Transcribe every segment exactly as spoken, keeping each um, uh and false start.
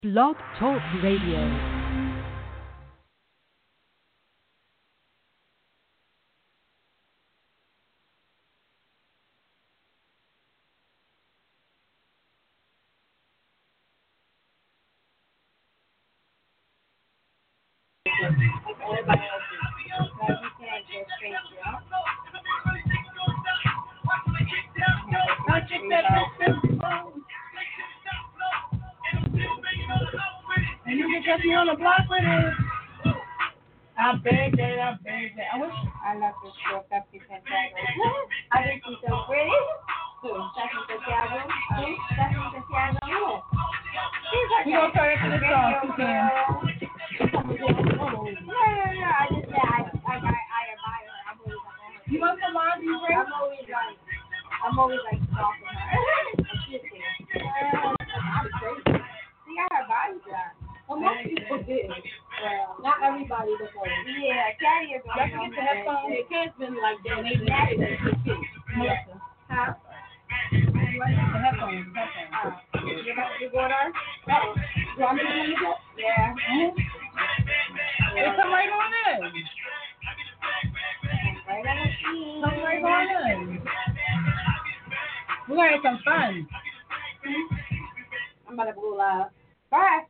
Blog Talk Radio. Everybody else is like you can't just straight out. And you can catch me on the block with it. I beg that, I beg that. I wish I love this girl, Stephanie Santiago. I think she's so pretty. Who? Stephanie Santiago? Who? Stephanie Santiago? She's like we gonna turn it to the song, you can. No, no, no, I just said I, I, I, I admire her. I'm always like on her. You want some laundry break? I'm always like, I'm always like stalking her. She's uh, I'm crazy. She got her body done. Well, most people did. Well, not everybody before. Yeah, Caddy is on. Y'all can get the headphones. Your kids been like that. They been like that. Melissa. Huh? The headphones. The headphones. Uh, you got you going on? Uh-oh. You want me to do it? Yeah. Mm-hmm. Hey, come right on in. Right on in. Come right on in. We're going to have some fun. I'm about to go live. Bye.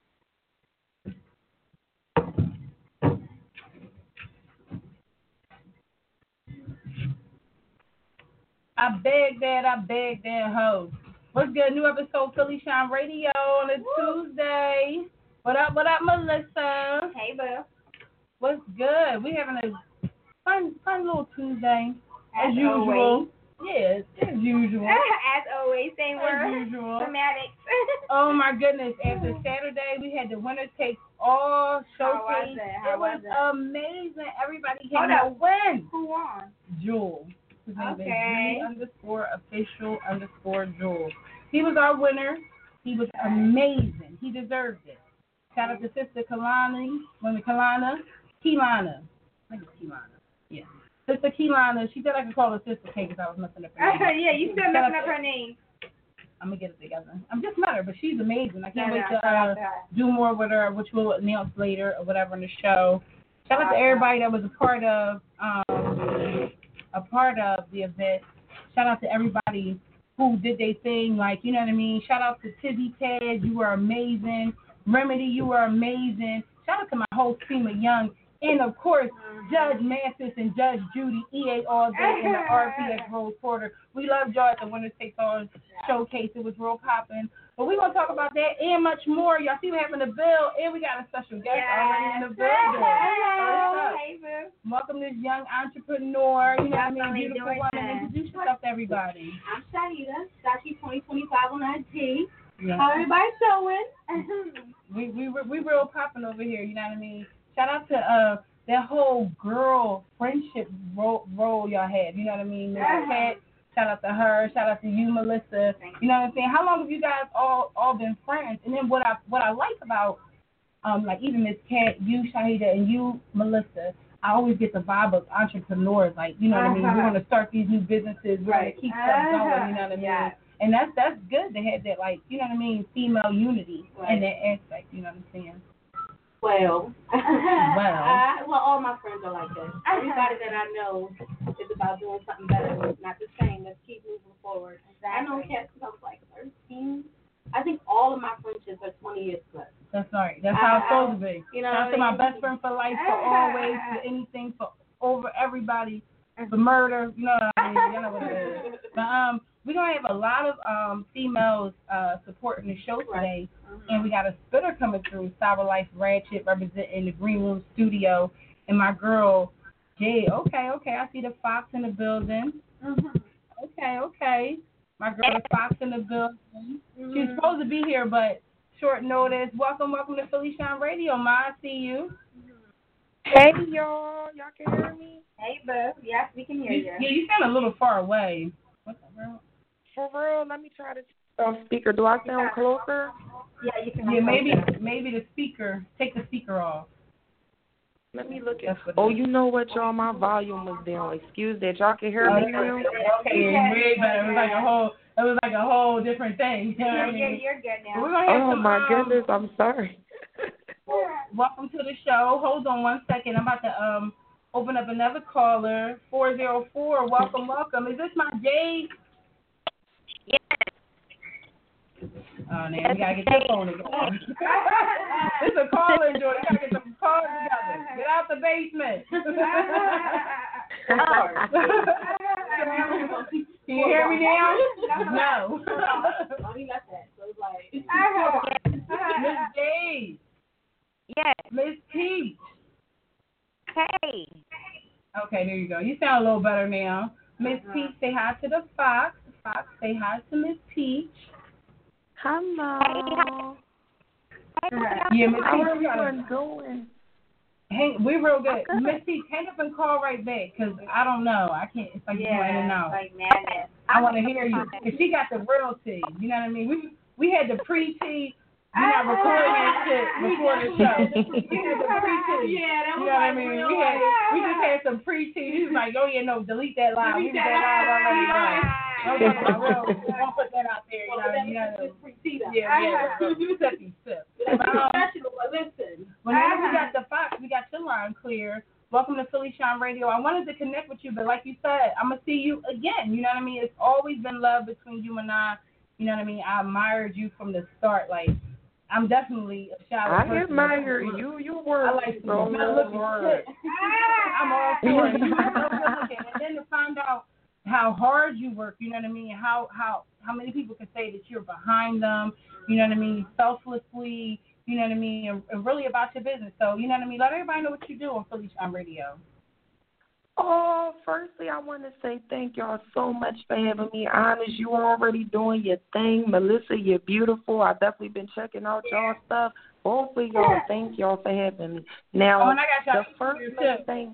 I beg that, I beg that hoe. What's good? New episode Philly Shine Radio on a Woo. Tuesday. What up, what up, Melissa? Hey, boo. What's good? We having a fun, fun little Tuesday. As, as usual. Always. Yes, as usual. As always, same word. As usual. Thematics. Oh, my goodness. After Saturday, we had the winner take all showcase. How was it? How it was, was it? Amazing. Everybody came out win. Who won? Jewel. His name okay. is G underscore official underscore Jewel. He was our winner. He was amazing. He deserved it. Shout out to Sister Kalani, Women Kalana, Kelana. I think it's Kelana. Yeah. Sister Kelana. She said I could call her Sister K because I was messing up her name. Yeah, you still messing up her name. I'm going to get it together. I'm just met her, but she's amazing. I can't no, wait no, to uh, do more with her, which we'll announce later or whatever in the show. Shout out to everybody that was a part of um, a part of the event. Shout out to everybody who did their thing, like, you know what I mean? Shout out to Tizzy Ted, you were amazing. Remedy, you were amazing. Shout out to my whole team of Young. And, of course, Judge Mathis and Judge Judy, E A all day, and the R P S Rose Porter. We loved y'all at the Winners Take All Showcase. It was real popping. But we're going to talk about that and much more. Y'all see we having a bill, and we got a special guest yes. already in the building. Hello. Hey, boo. Welcome this young entrepreneur. You know what I mean? Beautiful woman. Introduce yourself to everybody. I'm Shahida, Sashi twenty twenty-five on I G. Yeah. How everybody doing? we we we real popping over here. You know what I mean? Shout out to uh that whole girl friendship role, role y'all had. You know what I mean? Miss uh-huh. Kat, shout out to her. Shout out to you, Melissa. You know what I'm saying? How long have you guys all all been friends? And then what I what I like about um like even Miss Kat, you, Shahida, and you, Melissa, I always get the vibe of entrepreneurs. Like, you know what uh-huh. I mean? We're gonna start these new businesses. We're right. gonna keep uh-huh. stuff going. You know what I mean? Yeah. And that's that's good to have that, like, you know what I mean, female unity right. in that aspect. You know what I'm saying? Well, well, uh, well, all my friends are like that. Everybody that I know is about doing something better, not the same. Let's keep moving forward. Exactly. I know cats since I was like thirteen. I think all of my friendships are twenty years plus. That's right. That's how uh, it's supposed to be. You know, that's my best friend for life, for always, for anything, for over everybody, for murder. You know what I mean? You know what it is. But um, we're gonna have a lot of um females uh supporting the show today. Mm-hmm. And we got a spitter coming through, Sour Life Ratchet, representing the Green Room Studio. And my girl, Jay, okay, okay, I see the Fox in the building. Mm-hmm. Okay, okay. My girl, the Fox in the building. Mm-hmm. She's supposed to be here, but short notice. Welcome, welcome to Philly Shine Radio, Ma. I see you. Hey, y'all. Y'all can hear me? Hey, boo. Yes, we can hear you. Yeah, you sound a little far away. What the hell? For real, let me try to on speaker. Do I sound closer? Yeah, you can. Yeah, maybe maybe the speaker. Take the speaker off. Let me look at. Oh, you know what, y'all? My volume was down. Excuse that. Y'all can hear me now? Okay, way better. It was like a whole. It was like a whole different thing. You know what I You're, mean? you're good now. We're gonna have Oh some, my um, goodness, I'm sorry. welcome to the show. Hold on one second. I'm about to um open up another caller. four zero four. Welcome, welcome. Is this my Jade? Yes. Oh, man, we gotta get your phone together. This is a caller, Jordan. We gotta get some calls together. Get out the basement. Can you hear me now? No. Oh, he left that. So it's like. Miss Jade. Yes. Miss Peach. Hey. Okay, there you go. You sound a little better now. Miss Peach, say hi to the Fox. Fox, say hi to Miss Peach. Hello. Yeah, Miss How Peach, are you gotta- you doing? Hey, we're real good. good. Miss Peach, hang up and call right back, because I don't know. I can't, it's like Yeah, going in and out. like madness. I want to hear you. Because she got the real tea. You know what I mean? We we had the pre-tea. We're not recording that shit before the show. We had the pre-tea. Yeah, that You was know what I like mean? real We had life. we just had some pre-tea. He was like, oh, yeah, no, delete that live. We Delete was that that live already. live. Right? Don't talk about real. Don't put that out there. You know, you know. Yeah, yeah. Sippy, sip. Professional, but listen. Whenever we got the Fox, we got your line clear. Welcome to Philly Shine Radio. I wanted to connect with you, but like you said, I'm going to see you again. You know what I mean? It's always been love between you and I. You know what I mean? I admired you from the start. Like, I'm definitely a shallow I person. admire you. You were I like so you. Good looking shit. I'm all for it. You're so good looking. And then to find out how hard you work, you know what I mean? How how how many people can say that you're behind them, you know what I mean? Selflessly, you know what I mean? And, and really about your business. So, you know what I mean? Let everybody know what you do on Philly Shine Radio. Oh, firstly, I want to say thank y'all so much for having me. Honest, you already doing your thing. Melissa, you're beautiful. I've definitely been checking out y'all stuff. Both of y'all, thank y'all for having me. Now, Oh, and I got y'all the first here, too. thing,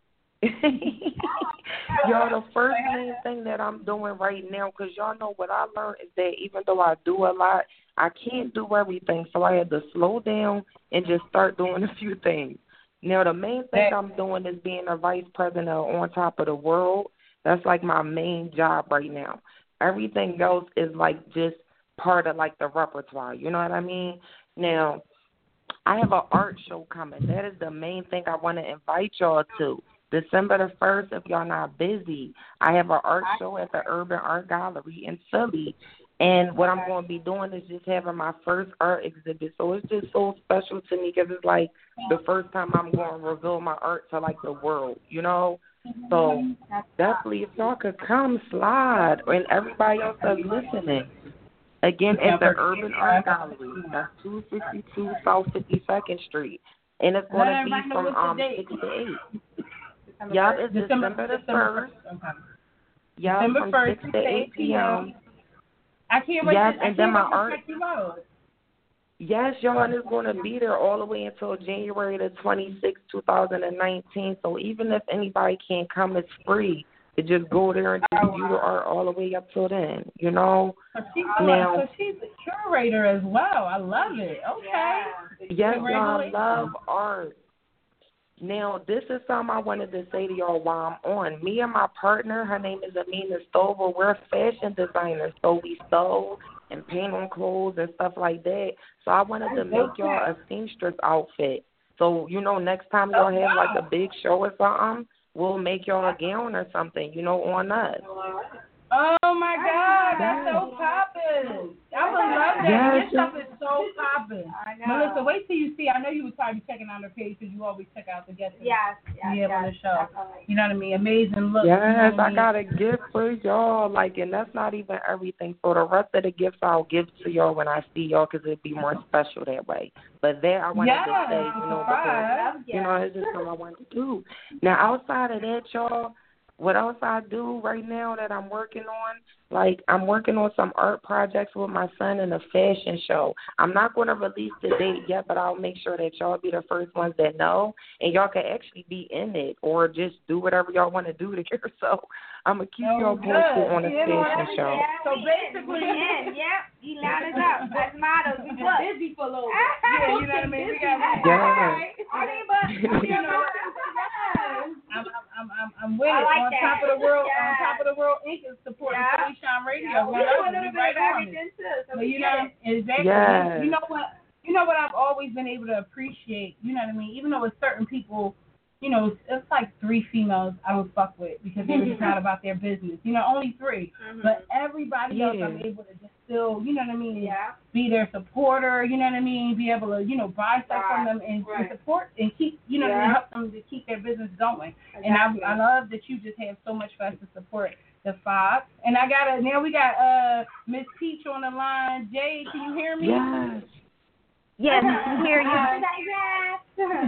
y'all, the first main thing that I'm doing right now, because y'all know what I learned is that even though I do a lot, I can't do everything. So I had to slow down and just start doing a few things. Now, the main thing I'm doing is being a vice president on top of the world. That's like my main job right now. Everything else is like just part of like the repertoire. You know what I mean? Now, I have an art show coming. That is the main thing I want to invite y'all to. December the first, if y'all not busy, I have an art show at the Urban Art Gallery in Philly. And what I'm going to be doing is just having my first art exhibit. So it's just so special to me because it's like the first time I'm going to reveal my art to, like, the world, you know? So definitely, if y'all could come slide, and everybody else that's listening. Again, at the Urban Art Gallery. That's two fifty-two South fifty-second Street. And it's going to be from um six to eight. Yep, it's December the first. Yep, from six to eight p.m. I can't wait yes, to, I and then can't my wait to art. check you out. Yes, y'all, and it's going to be there all the way until January the twenty-sixth, two thousand nineteen. So even if anybody can't come, it's free to just go there and just view the art all the way up till then, you know? So she's, now, so she's a curator as well. I love it. Okay. Yes, y'all, I love art. Now, this is something I wanted to say to y'all while I'm on. Me and my partner, her name is Amina Stover, we're fashion designers, so we sew and paint on clothes and stuff like that. So I wanted to make y'all a seamstress outfit. So, you know, next time y'all have like a big show or something, we'll make y'all a gown or something, you know, on us. Oh my God, that's so poppin'. I would love that. Yes, Your stuff is so poppin'. I know. Melissa, wait till you see. I know you would probably be checking out her page because you always check out the guests. Yes, yes, yeah, yes, on the show. definitely. You know what I mean? Amazing look. Yes, you know what I, I mean? got a gift for y'all, like, and that's not even everything. So the rest of the gifts I'll give to y'all when I see y'all because it'd be more special that way. But there I wanted yes, to say, you know, because, you know, it's just something I wanted to do. Now, outside of that, y'all, what else I do right now that I'm working on, like I'm working on some art projects with my son and a fashion show. I'm not going to release the date yet, but I'll make sure that y'all be the first ones that know, and y'all can actually be in it or just do whatever y'all want to do there. So I'm going to keep oh, y'all posted on the fashion show. So basically, in, yep, you loud it up. That's motto. We look busy for a little bit. Yeah, you know what I mean? We got yeah. I mean, but, you know, I'm, I'm, I'm, I'm, I'm with I it. like on that. top of the world, Yeah. on top of the world, Inc is supporting Yeah. Philly Shine Radio. Yeah, One we do of a us, little we bit right of on it. everything too, so But we you get know, it. exactly. Yes. You know what? You know what? I've always been able to appreciate. You know what I mean? Even though with certain people, you know, it's like three females I would fuck with because they were just not about their business. You know, only three. Mm-hmm. But everybody else, Yeah. I'm able to just still, you know what I mean? Yeah. Be their supporter. You know what I mean? Be able to, you know, buy stuff Right. from them and, Right. and support and keep, you know, what I mean, Yeah. help them to keep their business going. Exactly. And I, I love that you just have so much for us to support the Fox. And I got a now we got uh Miss Peach on the line. Jay, can you hear me? Yes. Yes, we can hear you. Yes.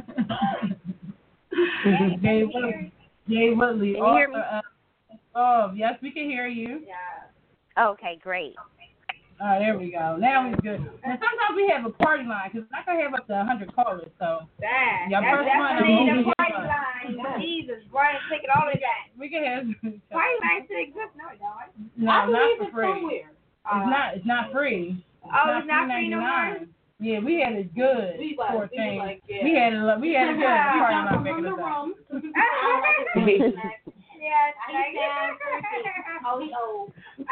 Jay Woodley. Jay Woodley. Can you hear me? author of- Oh, yes, we can hear you. Yeah. Okay, great. Oh, there we go. Now we're good. And sometimes we have a party line because I can have up to one hundred callers. So That. Yeah, That's first one, definitely I'm the moving party you line. Jesus, Brian, take it all the way back. we can have. Party line still exists? No, it don't. No, I not believe for it's free. somewhere. It's not. It's not free. Oh, it's not free no more? Yeah, we had it good We like- for we thing. like, yeah. We had it. We had it good. Yeah. Party line From back in the the day. room. Yes, thank you. Oh, he old.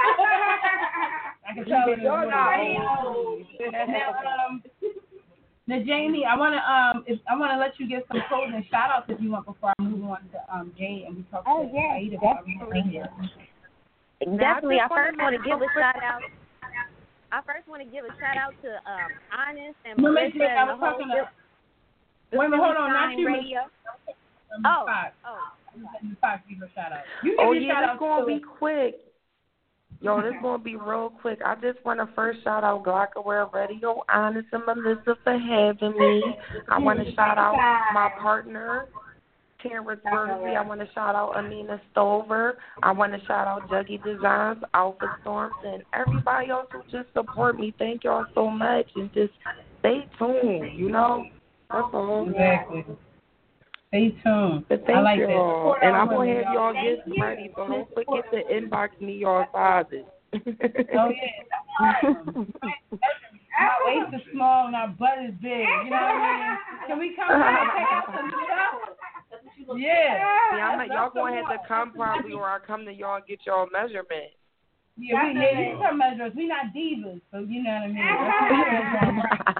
I can tell it. Y'all not old. Now, um, now, Jamie, I want to um, if I want to let you get some closing shout outs if you want before I move on to um Jay and we talk Oh, to yeah, Aida about definitely. her. Definitely, I just first wanna want to give a shout out. I first want to give a shout out to um Honest and No, Melissa Miss Jay, I and the was whole talking to. the Wait a minute, hold Philly on, not Shine you, Miss- Radio. um, Oh, Fox. oh. Miss Fox, give her a shout out. You give Oh your yeah, shout this out gonna to- be quick. Yo, this gonna be real quick. I just want to first shout out Glockaware Radio, Honest and Melissa for having me. I want to shout out my partner, Terrence Worthy. I want to shout out Amina Stover. I want to shout out Juggy Designs, Alpha Storms, and everybody else who just support me. Thank y'all so much, and just stay tuned. You know, that's all. Exactly. Stay tuned. But I thank like y'all, that. and I'm gonna have y'all Thank gifts you. ready, so don't forget to inbox me your sizes. Oh yeah. Um, our waist is small and our butt is big. You know what I mean? Can we come back and check out some stuff? Yeah. See, I'm like, y'all gonna have to come probably, or I come to y'all and get y'all measurement. Yeah, we, yeah, you can measure us. We not divas, so you know what I mean.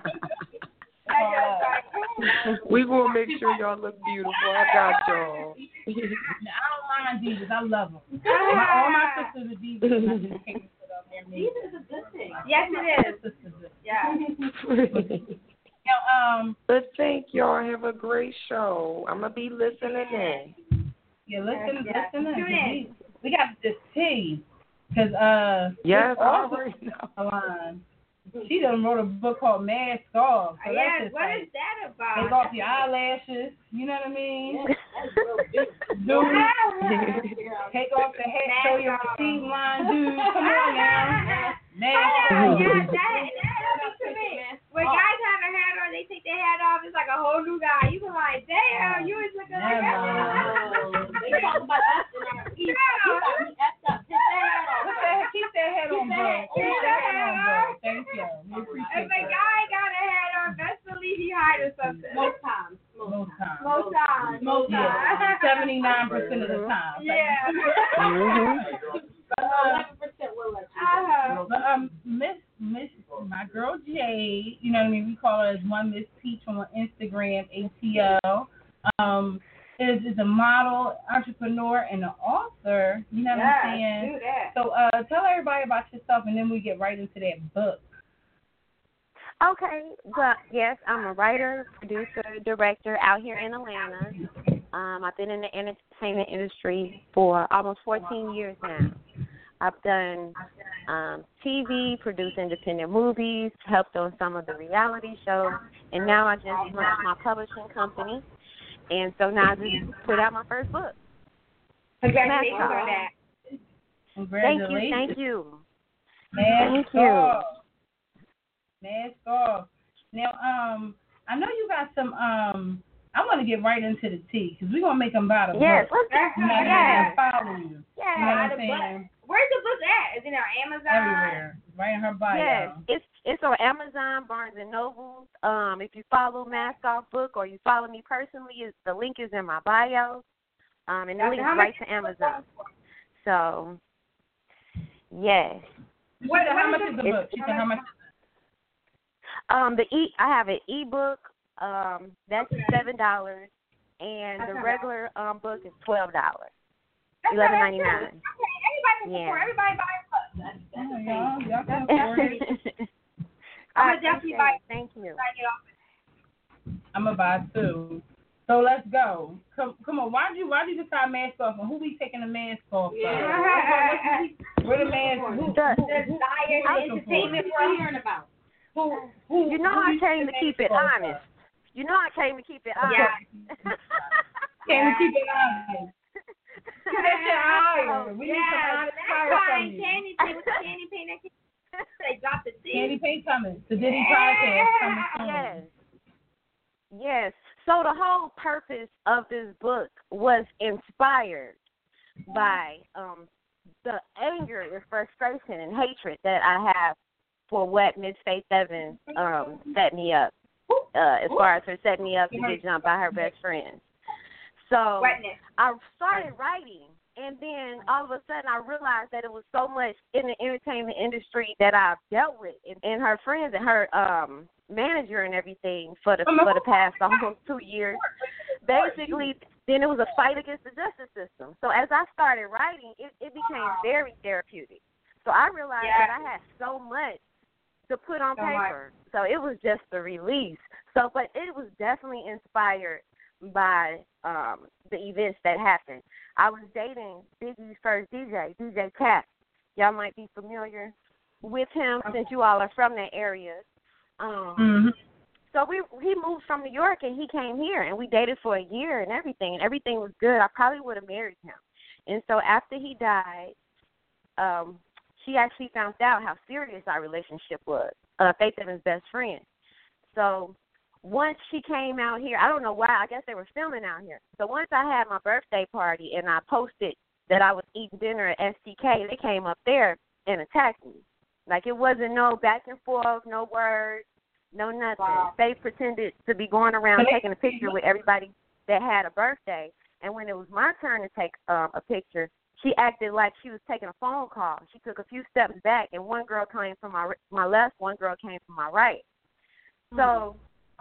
Uh, We gonna make sure y'all look beautiful. I got y'all. I don't mind divas. I love them. My, all my sisters are divas. And I just can't sit up there and make Divas is a good thing. Yes, it is. sisters are- Yeah. Now, um, But thank y'all. Have a great show. I'm gonna be listening in. yeah, listen, Yeah. listen. Tune in. in. We, we got this tea, cause uh, Yes, it's I also already know. a line. She done wrote a book called Mask Off. So that's Yes, just what like, is that about? take off your eyelashes. You know what I mean? Do take off the hat, show your receipt line, dude. Come on now. Mask Oh, Off. yeah, that, that happens to me. When guys have a hat on, they take their hat off, it's like a whole new guy. You be like, damn, you was looking like that. They talk about us in our east. You got me effed up. Take that hat off. Put that- Keep that head on, bro. Keep that head on, bro. Thank you. We appreciate If a that. guy got a hat on, best believe he hiding something. Most times. Most times. Most times. Most Yeah, times. seventy-nine percent of the time. Yeah. Uh, eleven percent will let you. Uh-huh. But um, Miss Miss, my girl Jade, you know what I mean. We call her as one Miss Peach on Instagram, A T L. Um, is is a model, entrepreneur, and an author. You know what Yes, I'm saying? do that. So uh, tell everybody about yourself, and then we get right into that book. Okay, well, yes, I'm a writer, producer, director out here in Atlanta. Um, I've been in the entertainment industry for almost fourteen years now. I've done um, T V, produced independent movies, helped on some of the reality shows, and now I just launched my publishing company. And so now I just put out my first book. Congratulations Mask on Off. that. Thank Congratulations. you, thank you. Mask Thank you. off. Mask off. Now, um, I know you got some. Um, I want to get right into the tea because we're gonna make them buy the Yes, book. let's You know what I mean? yes, And follow you. yes. You know what Buy I'm the book. saying? Where's the book at? Is it on Amazon? Everywhere, right in her bio. Yes, it's it's on Amazon, Barnes and Noble. Um, if you follow Mask Off Book or you follow me personally, it's, the link is in my bio. um, and it leads right to Amazon. So, yes. What? How much is the book? She said how much? Um, the e I have an ebook. Um, that's seven dollars, and the regular um book is twelve dollars. Eleven ninety nine. Everybody Yeah. Everybody buy a book. That's, that's Oh, the y'all, thing. y'all can afford it. I'm I gonna definitely appreciate buy. it. Thank you. Buy it off. I'm gonna buy two. So let's go. Come, come on. Why would you, why did you decide mask off? And who we taking the mask off? Of? Yeah. Where the mask? Who, who, The- who, The who, desire, who the looking entertainment for? we're hearing about. Who, who, You know who I we came to taking keep it the mask off honest. of? You know I came to keep it honest. Yeah. Came to keep it honest. That's your higher. We need some Yeah, honest that's fire why from you. candy paint with the candy paint. That can- They dropped the Candy seed. Paint coming. The Diddy podcast coming soon. Yes. Yes. So the whole purpose of this book was inspired by um, the anger and frustration and hatred that I have for what Miss Faith Evans um, set me up, uh, as far as her setting me up to get jumped by her best friend. So Wetness. I started writing, and then all of a sudden I realized that it was so much in the entertainment industry that I've dealt with, and, and her friends and her um, manager and everything for the for the past almost two years. Basically, then it was a fight against the justice system. So as I started writing, it, it became very therapeutic. So I realized Yeah. that I had so much to put on So much. paper. So it was just a release. So, but it was definitely inspired by um, the events that happened. I was dating Biggie's first D J, D J Cat. Y'all might be familiar with him since you all are from that area. Um, Mm-hmm. So we he moved from New York and he came here and we dated for a year and everything and everything was good. I probably would have married him. And so after he died, um, she actually found out how serious our relationship was. Uh, Faith Evans' best friend. So once she came out here, I don't know why. I guess they were filming out here. So once I had my birthday party and I posted that I was eating dinner at S T K, they came up there and attacked me. Like it wasn't no back and forth, no words. No, nothing. Wow. They pretended to be going around taking a picture with everybody that had a birthday. And when it was my turn to take um, a picture, she acted like she was taking a phone call. She took a few steps back, and one girl came from my my left, one girl came from my right. So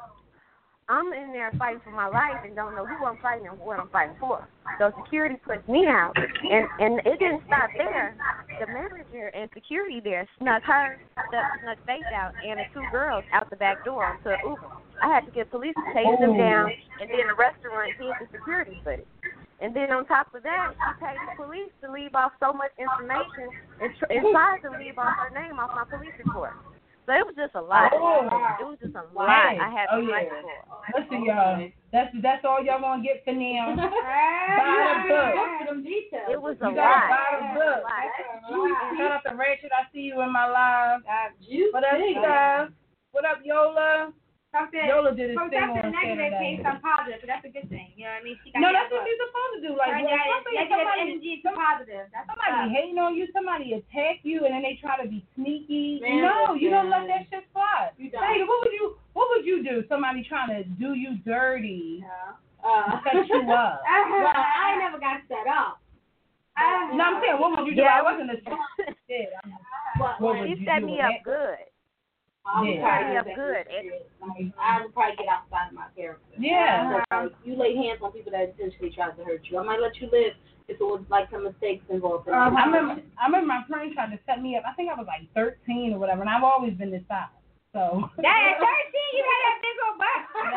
I'm in there fighting for my life and don't know who I'm fighting and what I'm fighting for. So security puts me out, and and it didn't stop there. The manager and security there snuck her, snuck Faith out, and the two girls out the back door onto an Uber. I had to get police to chase them down, and then the restaurant hid the security footage. And then on top of that, she paid the police to leave off so much information and, tr- and tried to leave off her name off my police report. So it was just a lot. Oh. It was just a lot Hey. I had Oh, to yeah. fight for. Listen, y'all. That's that's all y'all gonna get for now. Buy the book. It was a You gotta lot. buy the It was book. a lot. Shout out to Rachel. I see you in my live. What up, guys? What up, Yola? Something, Yola did his from thing something on negative Saturday. came some positive, but that's a good thing. You know what I mean? She got No, that that's what book. you're supposed to do. Like, Turn when that somebody, negative somebody, energy to positive. That's somebody what's up. hating on you, somebody attack you, and then they try to be sneaky. Man, no, you don't let listen. that shit fly. You don't. Hey, what would you What would you do? Somebody trying to do you dirty, Yeah. Uh, set you up. well, I never got set up. I, No, I'm saying, what would you do? Yeah. I wasn't a shit. What, What would what, She you set do me with up that? good. I would Yeah. try Set me to up do good. that. I would probably get outside of my character. Yeah. So, like, you lay hands on people that essentially tried to hurt you. I might let you live if it was like some mistakes involved. In I it. remember, I remember my friend tried to set me up. I think I was like thirteen or whatever, and I've always been this size. So. Yeah, at thirteen, you had that big old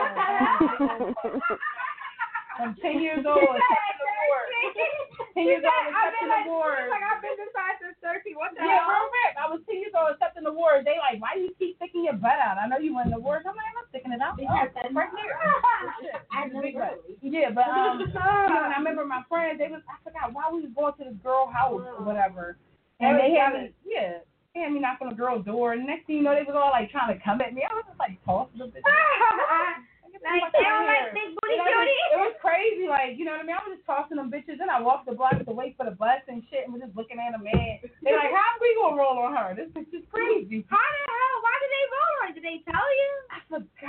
butt. I'm ten years old, accepting awards. ten years old, accepting awards. Like, I've been this size since thirteen. What the Yeah, hell? real rap. I was ten years old accepting awards. They like, why do you keep sticking your butt out? I know you won the awards. I'm like, I'm not sticking it out. Because Oh, that's right here. I know Big butt. really. Yeah, but um, you know, and I remember my friends. They was, I forgot why we was going to this girl house or whatever, and they had me, yeah, they had me knock on the girl's door. And next thing you know, they was all like trying to come at me. I was just like tossing them. Like, they don't like big booty It was, cutie. it was crazy, like, you know what I mean? I was just tossing them bitches, and I walked the block to wait for the bus and shit, and was just looking at them, man. They're like, how we gonna roll on her? This bitch is crazy. How the hell? Why did they roll on? Did they tell you? I forgot. Like,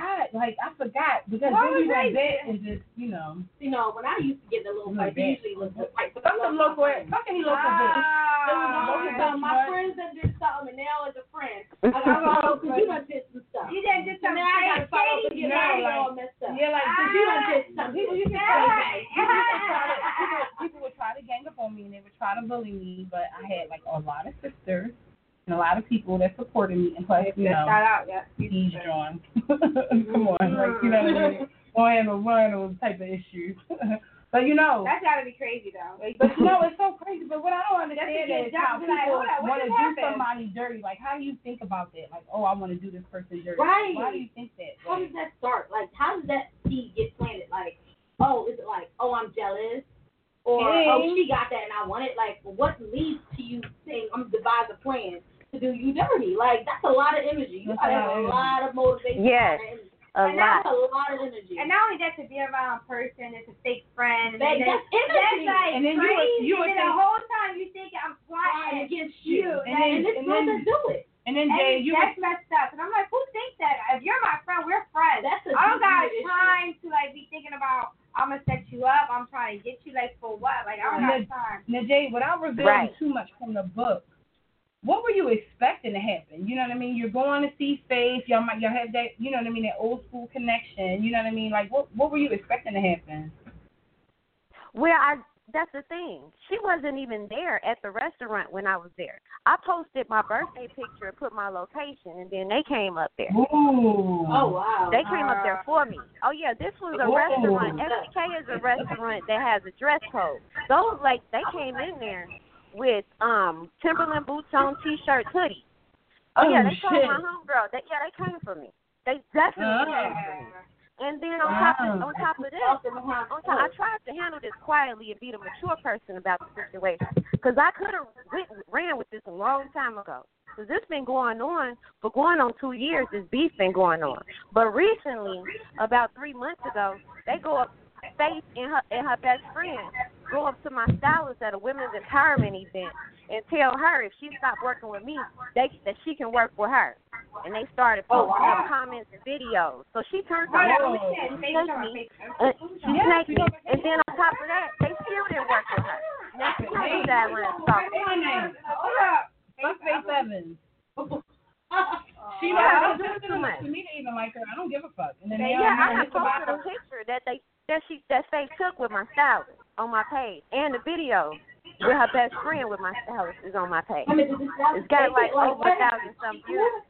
like I forgot because What then was we went they- back and just you know. You know, when I used to get in a little fight, they usually look good. Like, Come some local, come any local bitch. It was Ah. local stuff. My friends that did something, and now as a friend, I gotta follow because you done did some stuff. You done did So some now I gotta follow shady because you No, know like- all messed up. Yeah, like Because you done did something. people used to try to, people, would try to, people, people would try to gang up on me and they would try to bully me, but I had like a lot of sisters and a lot of people that supported me and plus, you know, Shout out, yeah. eavesdrawing. Come on, like you know what I mean? One and one of those type of issues. But you know, That gotta be crazy though. but you know, it's so crazy. But what I don't understand That's is how exactly like, people hold on, what want to just do happened? somebody dirty. Like, how do you think about that? Like, oh, I want to do this person dirty. Right. Why do you think that? How does that start? Like, how does that seed get planted? Like, oh, is it like, oh, I'm jealous? Or, Hey. oh, she got that and I want it? Like, what leads to you saying, I'm devise a plan to do you dirty? Like, that's a lot of energy. You That's gotta a have lot a of lot of motivation. Yes. behind that energy. A And that's lot. a lot of energy. And not only that, to be around a person, it's a fake friend. And That- then that's energy. That's like And then you would- crazy. you would and then think- the whole time you think I'm Flying plotting against you. you. And And, then- And this and girl then- that do it. And then and Jay, you that's would, messed up. And I'm like, who thinks that? If you're my friend, we're friends. That's a I don't got deep-rooted issue. time to like be thinking about I'm gonna set you up. I'm trying to get you like for what? Like I don't Yeah. got time. now Jay, without revealing Right. too much from the book, what were you expecting to happen? You know what I mean? You're going to see Faith. Y'all might y'all have that. You know what I mean? That old school connection. You know what I mean? Like, what what were you expecting to happen? Well, I that's the thing. She wasn't even there at the restaurant when I was there. I posted my birthday picture and put my location, and then they came up there. Ooh. Oh, wow. They came up there for me. Oh yeah, this was a Ooh. restaurant. F C K is a restaurant that has a dress code. Those like they came in there with um Timberland boots on, t-shirts, hoodies. Oh, Oh, yeah, they told shit. my homegirl. They, yeah, they came for me. They definitely Oh. came for me. And then on top of Wow. on top of this, on top, I tried to handle this quietly and be the mature person about the situation, because I could have ran with this a long time ago. Because this been going on for going on two years. This beef been going on. But recently, about three months ago, they go up. Faith and her and her best friend go up to my stylist at a women's empowerment event and tell her if she stopped working with me, they, that she can work with her. And they started Oh, posting wow. up comments and videos. So she turned Hold around on, Whoa. we said and fake snaked someone, me. fake Uh, someone. she Yeah, snaked we me. don't- And then on top of that, they still didn't work with her. Now she on the sideline What's talking. her name? Hold up. Fuck Faith Evans. She Yeah, like don't do her too much. to me to even like her. I don't give a fuck. And then Yeah, they yeah, all I know have it's about posted a her. picture that they that she that Faith took with my stylist on my page, and the video with her best friend with my stylist is on my page. I mean, does this sound- It's got like like, over what? a thousand some views.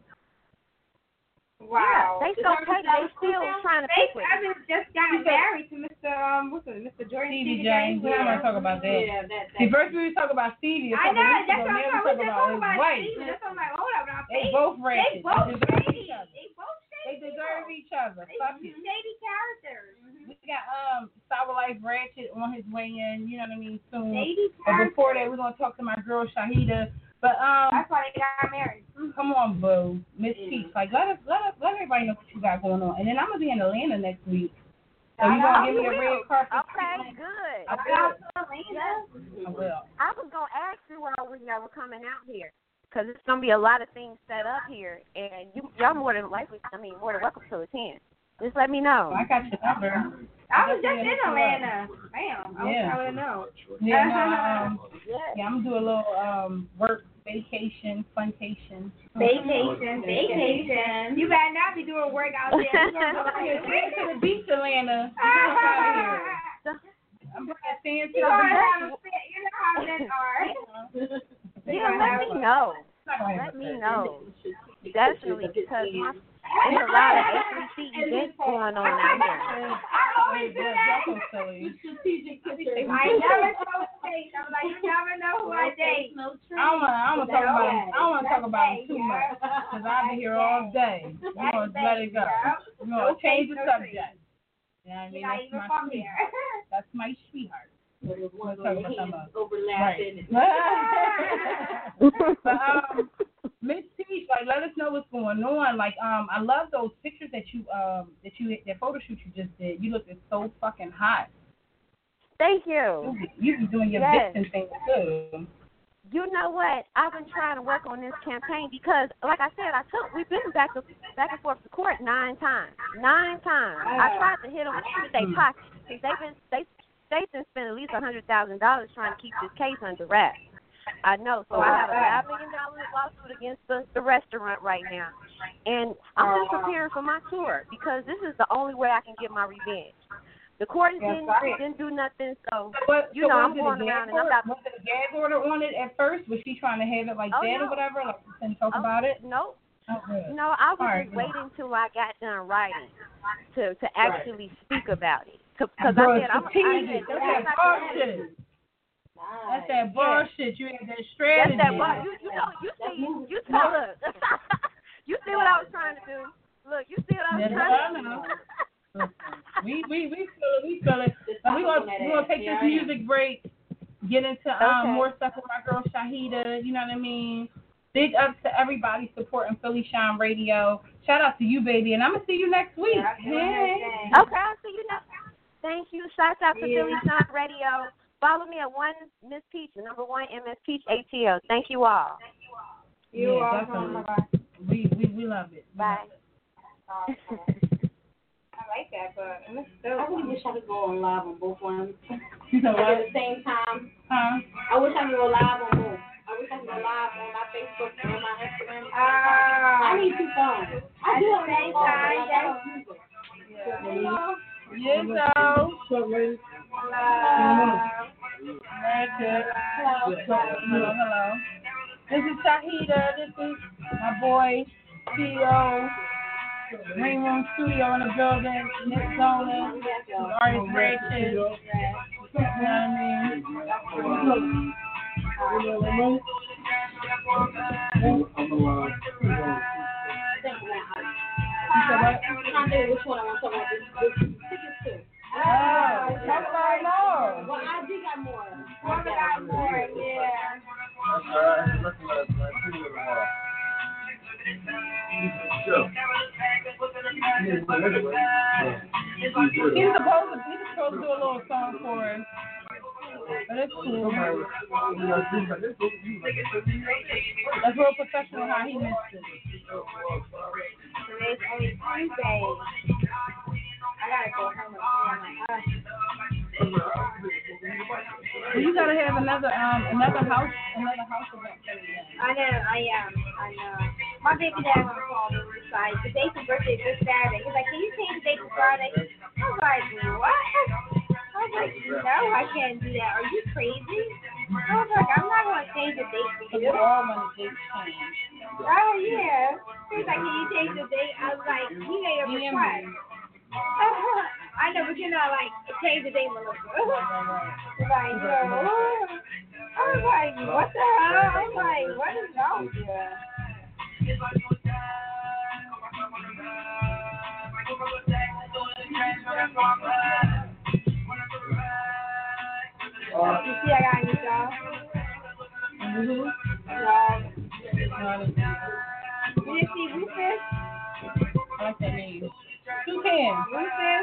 Wow. Yeah, they so petty. They still trying to pick Faith with me. Evans just got She said- married to Mister Um, what's it, Mister Jordan Stevie Stevie J. J. We don't want to talk about that. Yeah, that, See, that. first we was talking about Stevie. a I couple know, weeks that's ago, what I'm now talking we about. We just talking talking his about wife. Stevie. That's what I'm like, hold up now. They Faith- both They ratchet. both They deserve shady. each other. They both They shady. deserve each other. They Fuck it. shady characters. We got um Sour Life Ratchet on his way in, you know what I mean, soon. Shady But characters. before that, we're gonna talk to my girl Shahida. But um, That's why they got married. come on, boo, Miss Peach, like let us let us let everybody know what you got going on. And then I'm gonna be in Atlanta next week. So you gonna give me a red carpet? Okay, treatment? good. I Shout will. out to Atlanta. I will. I was gonna ask you all when y'all were coming out here, because it's gonna be a lot of things set up here, and you y'all more than likely, I mean, more than welcome to attend. Just let me know. I got your number. I was just in Atlanta. Bam. I Yeah. wish I would have known. Yeah, no, um, Yeah. yeah, I'm gonna do a little um work vacation, funcation. Vacation, vacation. You better not be doing work out there. You gonna go out here. Take to the beach, Atlanta. Get out of here. I'm bringing sand to You the gonna beach. have a fit. You know how men are. Yeah, let me know. Not gonna have Let a me fit. know. Definitely, because my, there's a lot of H B C events going on out here. I always do that. That's so silly. Strategic picture. I never so date. I'm like, you never know who I date. No I don't want. I don't want to talk about. It. I don't want to talk about it too Yeah. much because I'll be here all day. We're gonna let it go. We're gonna change the subject. You know what I mean? You're not That's even my from sweetheart. here. That's my sweetheart. With one We'll talk of about the some hands of overlapping. But um, Miss Peach, like, let us know what's going on. Like, um, I love those pictures that you um that you that photo shoot you just did. You looked so fucking hot. Thank you. You be, you be doing your Yes. vixen thing too. you know what? I've been trying to work on this campaign because, like I said, I took we've been back to, back and forth to court nine times. Nine times. I tried to hit them with their pockets because they've been they they've been spending at least a hundred thousand dollars trying to keep this case under wraps. I know. So I have a five million dollar lawsuit against the, the restaurant right now, and I'm just preparing for my tour because this is the only way I can get my revenge. The court didn't didn't do nothing, so What, you so know was I'm it a going gag around and I'm order? about to. Was it a gag order on it at first? Was she trying to have it like Oh, that no. or whatever? Like and talk Oh, about it? No. Okay. No, I was Right, just yeah. waiting till I got done writing to to actually speak about it. Because Bro, I said I'm. I strategic. said, That's that bullshit. That's that bullshit. You had that strategy. That's that bull- you, you know, you see, you tell look. You see what I was trying to do. Look, you see what I was Yes, trying I to know. do. we we we feel it. We feel it. But we gonna we gonna take this music break. Get into um Okay. more stuff with my girl Shahida. You know what I mean? Big ups to everybody supporting Philly Shine Radio. Shout out to you, baby, and I'm gonna see you next week. Hey. Okay, I'll see you next. Thank you. Shouts out to Philly Shine Radio. Follow me at one Miss Peach, number one M S Peach A T L. Thank you all. You yeah, definitely. We we we love it. We Bye. Love it. I like that, but it's I still. really wish I could go on live on both ones. You know Like what? at the same time. Huh? I wish I could go live on both. I wish I could go live on my Facebook and on my Instagram. Ah. I need two phones. I At do the have same two phones, time, but I don't use it. Yeah. Yes, so. Hello. Hello. Hello, hello. This is Shahida. This is my boy, C E O, Green Room Studio in the building, Nick Zola, Artist Branches. You know what I mean? I'm trying to think which one I want to talk about. This, this tickets to. Oh, talk about it more. Well, I did got more. One got more, yeah. He's supposed to, he's supposed to do a little song for us. But it's cool. That's real professional how he missed it. Today's only Tuesday. I gotta go home and clean my house. Well, you gotta have another um another house another house event. I know, I am. I know. My baby dad was called me and decided today's his birthday this Saturday. He's like, can you change the date to Friday? I was like, what? I was like, no, I can't do that. Are you crazy? I was like, I'm not going to change the date for Because you. we're all when the dates change. Oh, yeah. He was like, can you change the date? I was like, he made a request. I know, but you're not like, change the date, Melissa. Like, no. I was like, what the hell? I was like, what is wrong with you? You see, I got a new dog. Mm-hmm. Dog. You didn't see Rufus? I like that name. Toucan. Rufus?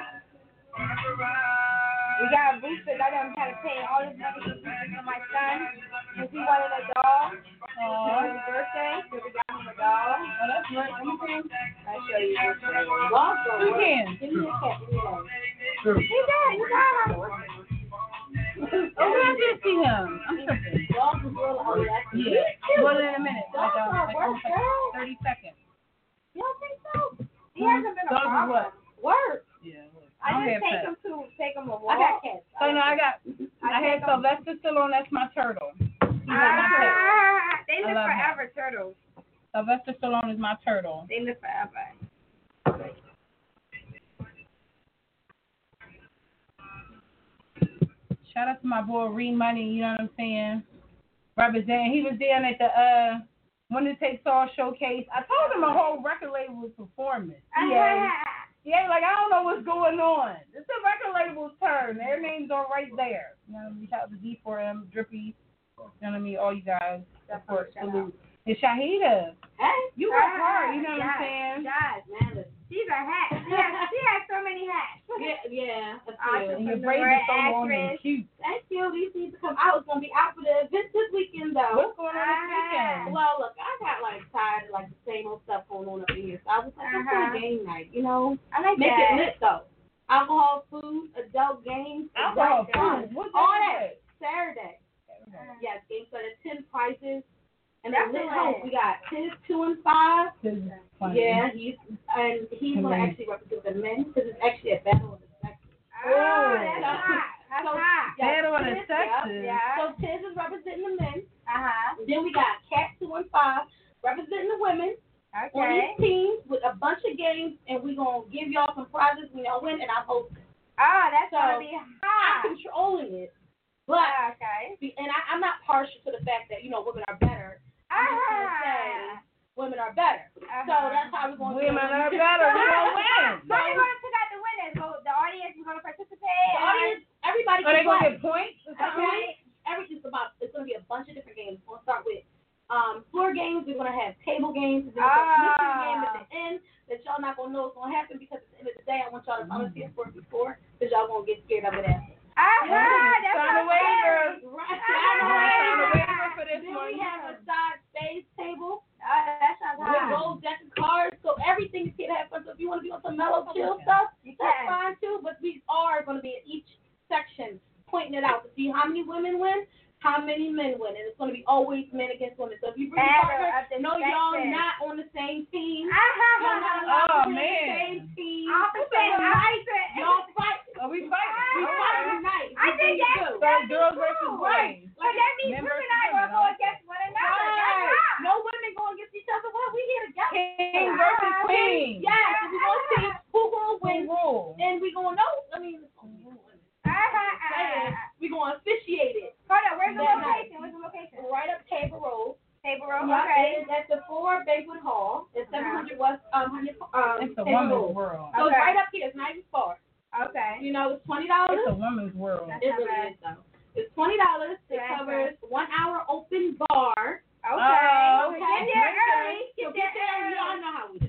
We got Rufus. I done had to pay all this money for Rufus for my son because he wanted a dog for his birthday, so we got him a dog. Oh, that's right. Let me see. I'll show you Rufus. Toucan. Give me a cat. Give me a cat. He got, he got him. Oh, I did see him. I'm tripping. Dog is real. Oh, that's Yeah. Well, in a minute. Like, Dogs um, are like, work, almost like girl. thirty seconds. You don't think so? He hasn't been a Dogs is problem. what? Work. Yeah. I don't just have take pets. him to take him a I walk. got cats. So, no, I got, I I had take 'em- Sylvester Stallone. That's my turtle. He's like my pet. Ah, they I live love him. forever, turtles. Sylvester Stallone is my turtle. They live forever. Shout out to my boy Ree Money, you know what I'm saying? Representing. He was down at the uh When It Takes All showcase. I told him a whole record label was performing. Yeah. Yeah, like I don't know what's going on. It's a record label's turn. Their names are right there. You know what I mean? Shout out to D four M, Drippy, you know what I mean, all you guys. Of course, salute. And Shahida. Hey. You work hard, you know what yes, I'm saying? Yes, Man, listen. she's a hat. She has, she has so many hats. Yeah, yeah. That's Awesome. cute. And your braids are so long and Actress. cute. Thank you. These need to come. I was gonna be out for the event this weekend though. What's going on this weekend? Well, look, I got like tired of like the same old stuff going on up in here, so I was like, let's Uh-huh. do a game night, you know? I like Make that. it lit though. Alcohol, food, adult games, Alcohol, adult fun. food. What's All that? that Saturday. Okay. Yes, games for the ten prizes. And That's then lit lit. house, we got Tiz two and five. This is funny. Yeah, he's and he's gonna Mhm. actually represent the men because it's actually a battle of the sexes. Oh, that's So- hot. That's so- hot. yeah, Battle of the Tiz, sexes. Yeah. So Tiz is representing the men. Uh-huh. Then we got Cat two and five representing the women on Okay. these teams with a bunch of games, and we're gonna give y'all some prizes when y'all win, and I'm hosting. Oh, that's So, gonna be I'm hot. controlling it, but Okay. and I, I'm not partial to the fact that you know women are better. I'm just gonna Uh-huh. say women are better. Uh-huh. So that's how we're gonna do Women it. are better. We're gonna win. So we're gonna pick out the winners. So the audience is gonna participate. The audience, everybody Are they can gonna play. get points or something? Okay. Everything's about. It's gonna be a bunch of different games. We're gonna start with um, floor games. We're gonna have table games. There's a mystery Ah. game at the end that y'all not gonna know what's gonna happen because at the end of the day, I want y'all to volunteer for it before because y'all gonna get scared of it after. Uh-huh. That's Sign so a waiver. scary. Right. Sign a Uh-huh. waiver for this Then one. we have a side space table Oh, that sounds with hot. gold deck of cards, so everything is here to have fun. So if you want to be on some mellow chill stuff, You that's can. fine too. But we are going to be in each section pointing it out to see how many women win, how many men win, and it's going to be always men against women. So if you bring your Battle partner, of the no, y'all sexes. not on the same team. Y'all Uh-huh. not allowed Oh, to be on the man. same team. Opposite, opposite. Y'all fight. Are we We fighting? fight Okay. tonight. I We think do. that's, So that'd be girls cool. versus boys. So that means Men women versus are gonna women, go huh? against one another. Right. That's hot. No women going against each other. Well, we here together. King versus queen. Yes, and we gonna see who gonna Win win, rule. and we gonna know. I mean, it's gonna be women. Uh-huh. we gonna officiate it Hold on, where's the That night. location? Where's the location? right up Table Road. Table room. Yeah, Okay. and it's at the Four Banquet Hall. It's seven hundred West um, one hundred, um It's a Table woman's Road. world. So it's Okay. right up here. It's not even far. Okay. You know, it's twenty It's dollars. a woman's world. It really is though. It's twenty dollars. It Yeah, covers one hour open bar. Okay. Oh, okay. Get there early. So Get get there there. early. Y'all know how we do.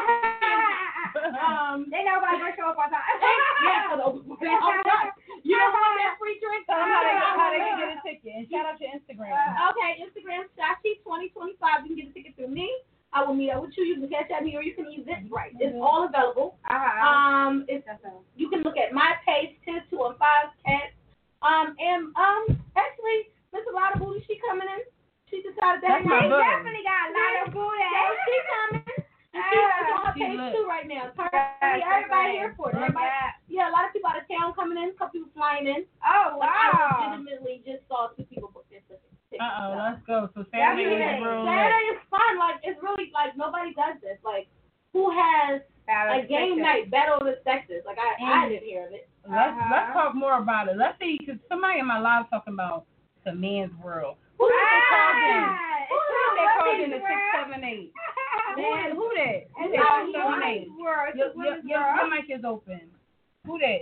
Uh-huh. Um. They know about to show up on time. Yeah, for the open bar. Okay. You don't want that free drink? Tell them how they, how they can get a ticket. And shout out your Instagram. Okay, Instagram Shashi twenty twenty-five. You can get a ticket through me. I will meet up with you. You can catch at me, or you can use Eventbrite. It's all available. Uh-huh. Um, it's you can look at my page, Tiz two and five Cats. Um, and um, actually, Miss A Lot of Booty, she coming in. She decided to That's hang my They out. boo. definitely got a lot of booty. So she coming. And she's on her She page lit. too right now. Currently, everybody here for it. Everybody, yeah, a lot of people out of town coming in. A couple people flying in. Oh, But I wow. legitimately just saw two people book their tickets. Uh oh, let's go. So Yeah, Saturday yeah. is real Saturday lit. is fun. Like it's really like nobody does this. Like who has a game night battle of the sexes? Like I, I And- didn't hear of it. Let's Uh-huh. let's talk more about it. Let's see, because somebody in my live talking about the man's world. Who Ah, they called in? it's Who a they called in women's the six world. seven eight? Who Man, who that? Who it's that? a Six seven eight. women's world. It's Your, a your, women's your, your world. mic is open. Who that?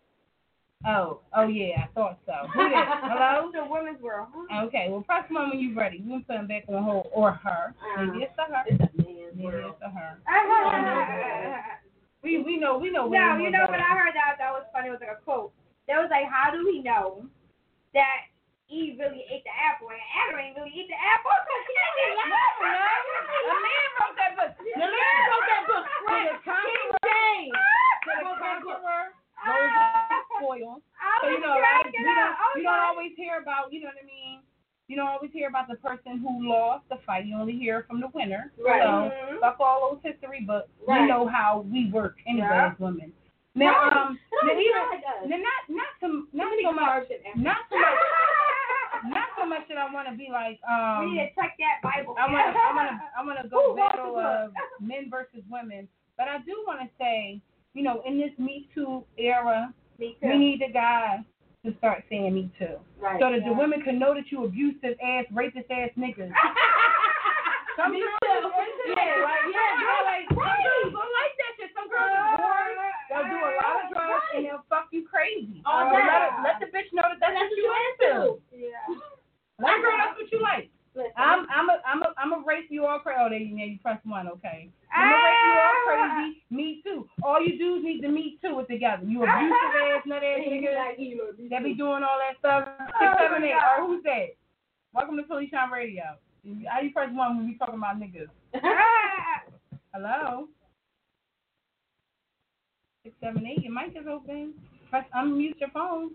Oh, oh yeah, I thought so. Who that? Hello? It's a women's world. Okay, well press one when you're ready. We can put them back on hold or her. Maybe it's a her. It's a man's Maybe world. it's a her. Uh-huh. We we know we know. No, way you more know about what it. I heard that that was funny. It was like a quote. That was like, how do we know that Eve really ate the apple and Adam ain't really eat the apple? Because he didn't No, no. A man wrote that book. The man wrote that book. For the conqueror. James. For the conqueror. Those are spoils. So you know, like, we don't we don't always hear about. You know what I mean? You don't always hear about the person who lost the fight. You only hear from the winner. Right. So Mhm. fuck all those history books. Right. We know how we work anyway Yeah. as women. Now, Right. um, No, now you even know it does. now not not some not Too many so much carbs in there. not so much not so much that I want to be like um. We need to check that Bible. I want to, I want to, I want to go Who wrote battle the of book? men versus women. But I do want to say, you know, in this Me Too era, Me we need the guys to start saying Me Too, Right. so that Yeah. the women can know that you abusive ass, rapist ass niggas. Some Me girls, too. yeah, like yeah, girl, like some girls don't like that shit. Some girls are bored. They'll do a lot of drugs and they'll fuck you crazy. Oh, So yeah. let, it- let the bitch know that that's, That's what you into. Yeah. Let girl, that's what you like. Listen, I'm I'm a I'm a I'm a rape you all crazy. Oh, there you, yeah, you press one, okay. I'm gonna rape you all crazy. Me too. All you dudes need to meet too. it together. You abusive ass, nut ass niggas that be doing all that stuff. Six, seven, eight. All right, who's that? Welcome to Philly Shine Radio. How you press one when we talking about niggas? Hello? Six, seven, eight. Your mic is open. Press unmute your phone.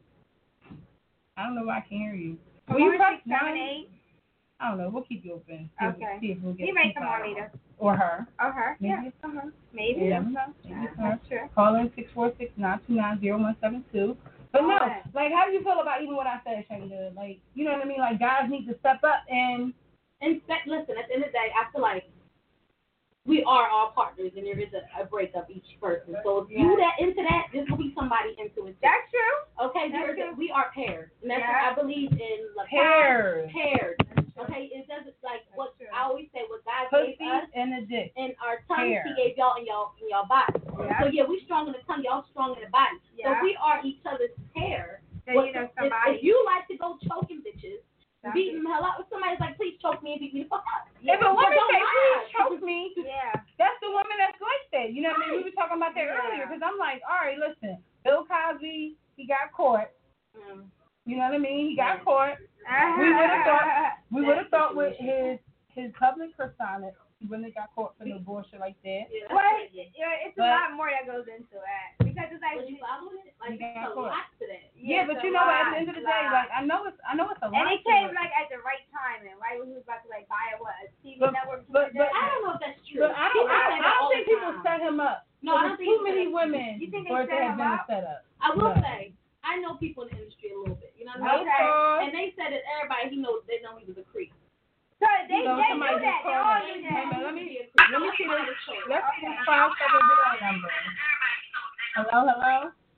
I don't know why I can't hear you. Will you press seven, eight? I don't know. We'll keep you open. See Okay. If, see if we'll get you may come on later. Or her. Or her. Maybe Yeah. it's for her. Maybe. You never know. Maybe it's for her. That's true. Call in six four six, nine two nine, zero one seven two. But no, Alright. like, how do you feel about even what I said, Shayna? Like, you know what I mean? Like, guys need to step up and... And se- listen, at the end of the day, I feel like we are all partners, and there is a, a breakup each person. So if you that into that, this will be somebody into it. That's true. Okay, That's there's a, true. we are pairs, and that's Yeah. what I believe in. Like, Pairs. Pairs. Okay, it doesn't like what true. I always say. What God Pussy gave us and a dick. in our tongues, Pair. He gave y'all in y'all in y'all body. Yeah. So yeah, we strong in the tongue, y'all strong in the body. So Yeah. if we are each other's pair. Then what- you know if, somebody. if you like to go choking bitches, That's beat it. them hell up. If somebody's like, please choke me and beat me the fuck up. If a woman Don't say, lie. please choke me, Yeah. that's the woman that's like that. You know what I mean? We were talking about that Yeah. earlier because I'm like, all right, listen, Bill Cosby, he got caught. Mm. You know what I mean? He got caught. Uh-huh. We would have thought, we would have That thought with situation. his his public persona, he wouldn't have got caught for no bullshit like that. Yeah, that's Well, crazy. yeah, it's a But- lot more that goes into it because it's like Was you following it? Like, Yeah, there's a of course. lot to that. Yeah, but it's you a know, lot, at the end of the day, lot. like I know it's I know it's a lot. And it to came it. like at the right time, and right when he was about to like buy a what a T V But- network. but- but- I don't know if that's true. But I don't, People I, say I that all don't think the people time. set him up. No, I There's don't think too so. many women You think they for it to set have him been a up? setup. I will No. say, I know people in the industry a little bit. You know what Okay. I mean? And they said that everybody he knows, they know he was a creep. So they, So they somebody knew that. just They called all us. knew Wait a that. minute, let me let me see this. Let's see this five seven zero number. Hello, hello.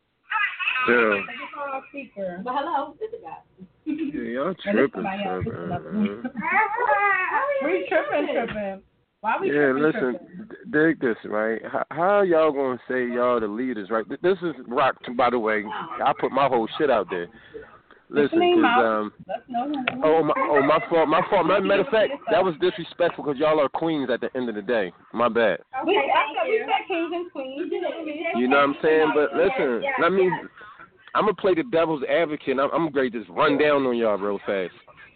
Yeah, Take your phone off speaker. But hello, it's a guy. yeah, y'all And it's tripping, somebody else. son, It's another man. one. We tripping, tripping. Why we Yeah, tripping, listen, tripping? d- dig this, right? How, how y'all gonna say y'all the leaders, right? Th- This is Rock, by the way. I put my whole shit out there. Listen, name 'cause, out. um, Let's know who. oh my, oh my fault, my fault. Matter matter of fact, that was disrespectful because y'all are queens at the end of the day. My bad. We, Okay, I thank said we you. said kings and queens. You know what I mean? You know what I'm saying? But listen, Yes, let me. yes. I'm gonna play the devil's advocate. And I'm, I'm going to just run down on y'all real fast.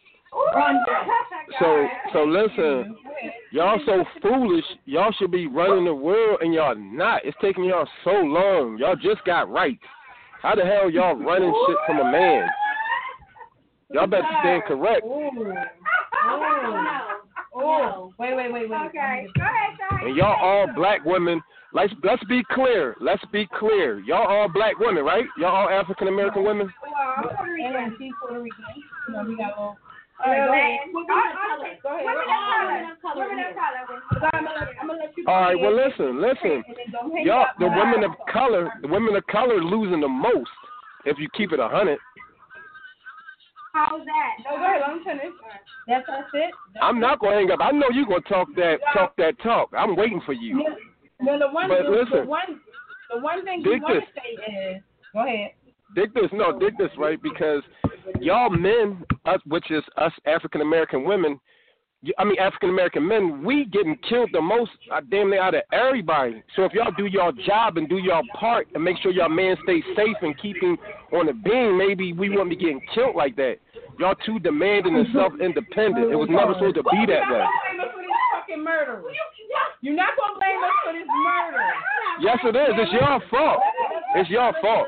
So, so listen, y'all so foolish. Y'all should be running the world, and y'all not. It's taking y'all so long. Y'all just got rights. How the hell y'all running shit from a man? Y'all better stand correct. Ooh. No. Oh, wait, wait, wait, wait. Okay, go ahead, go ahead. And y'all all black women. Let's let's be clear. Let's be clear. Y'all all black women, right? Y'all all African American women. Well, I'm Puerto Rican. And she's Puerto Rican. You know, we got a little. All Well, right, go ahead. man, Women I- of I- color. Go ahead. Women of Women color. of color Women of here. color. So I'm gonna let, I'm gonna let you. All right. go Well, ahead. listen, listen. And then don't hang Y'all, up. the All women right. of color, the women of color losing the most. If you keep it a hundred. How's that? No, go ahead. Let me finish. That's that's it. That's I'm it. not gonna hang up. I know you're gonna talk that talk that talk. I'm waiting for you. No, the one, But the, listen. the one, the one thing you Dig want to this. say is, go ahead. Dig this, no, dig this, right? Because y'all men, us, which is us African American women, y- I mean African American men, we getting killed the most, uh, damn near out of everybody. So if y'all do your job and do your part and make sure y'all men stay safe and keeping on the beam, maybe we wouldn't be getting killed like that. Y'all too demanding and self-independent. It was never supposed to be that way. You're not gonna blame us for this fucking murder. You're not gonna blame us for this murder. Yes, it is. It's your fault. It's your fault.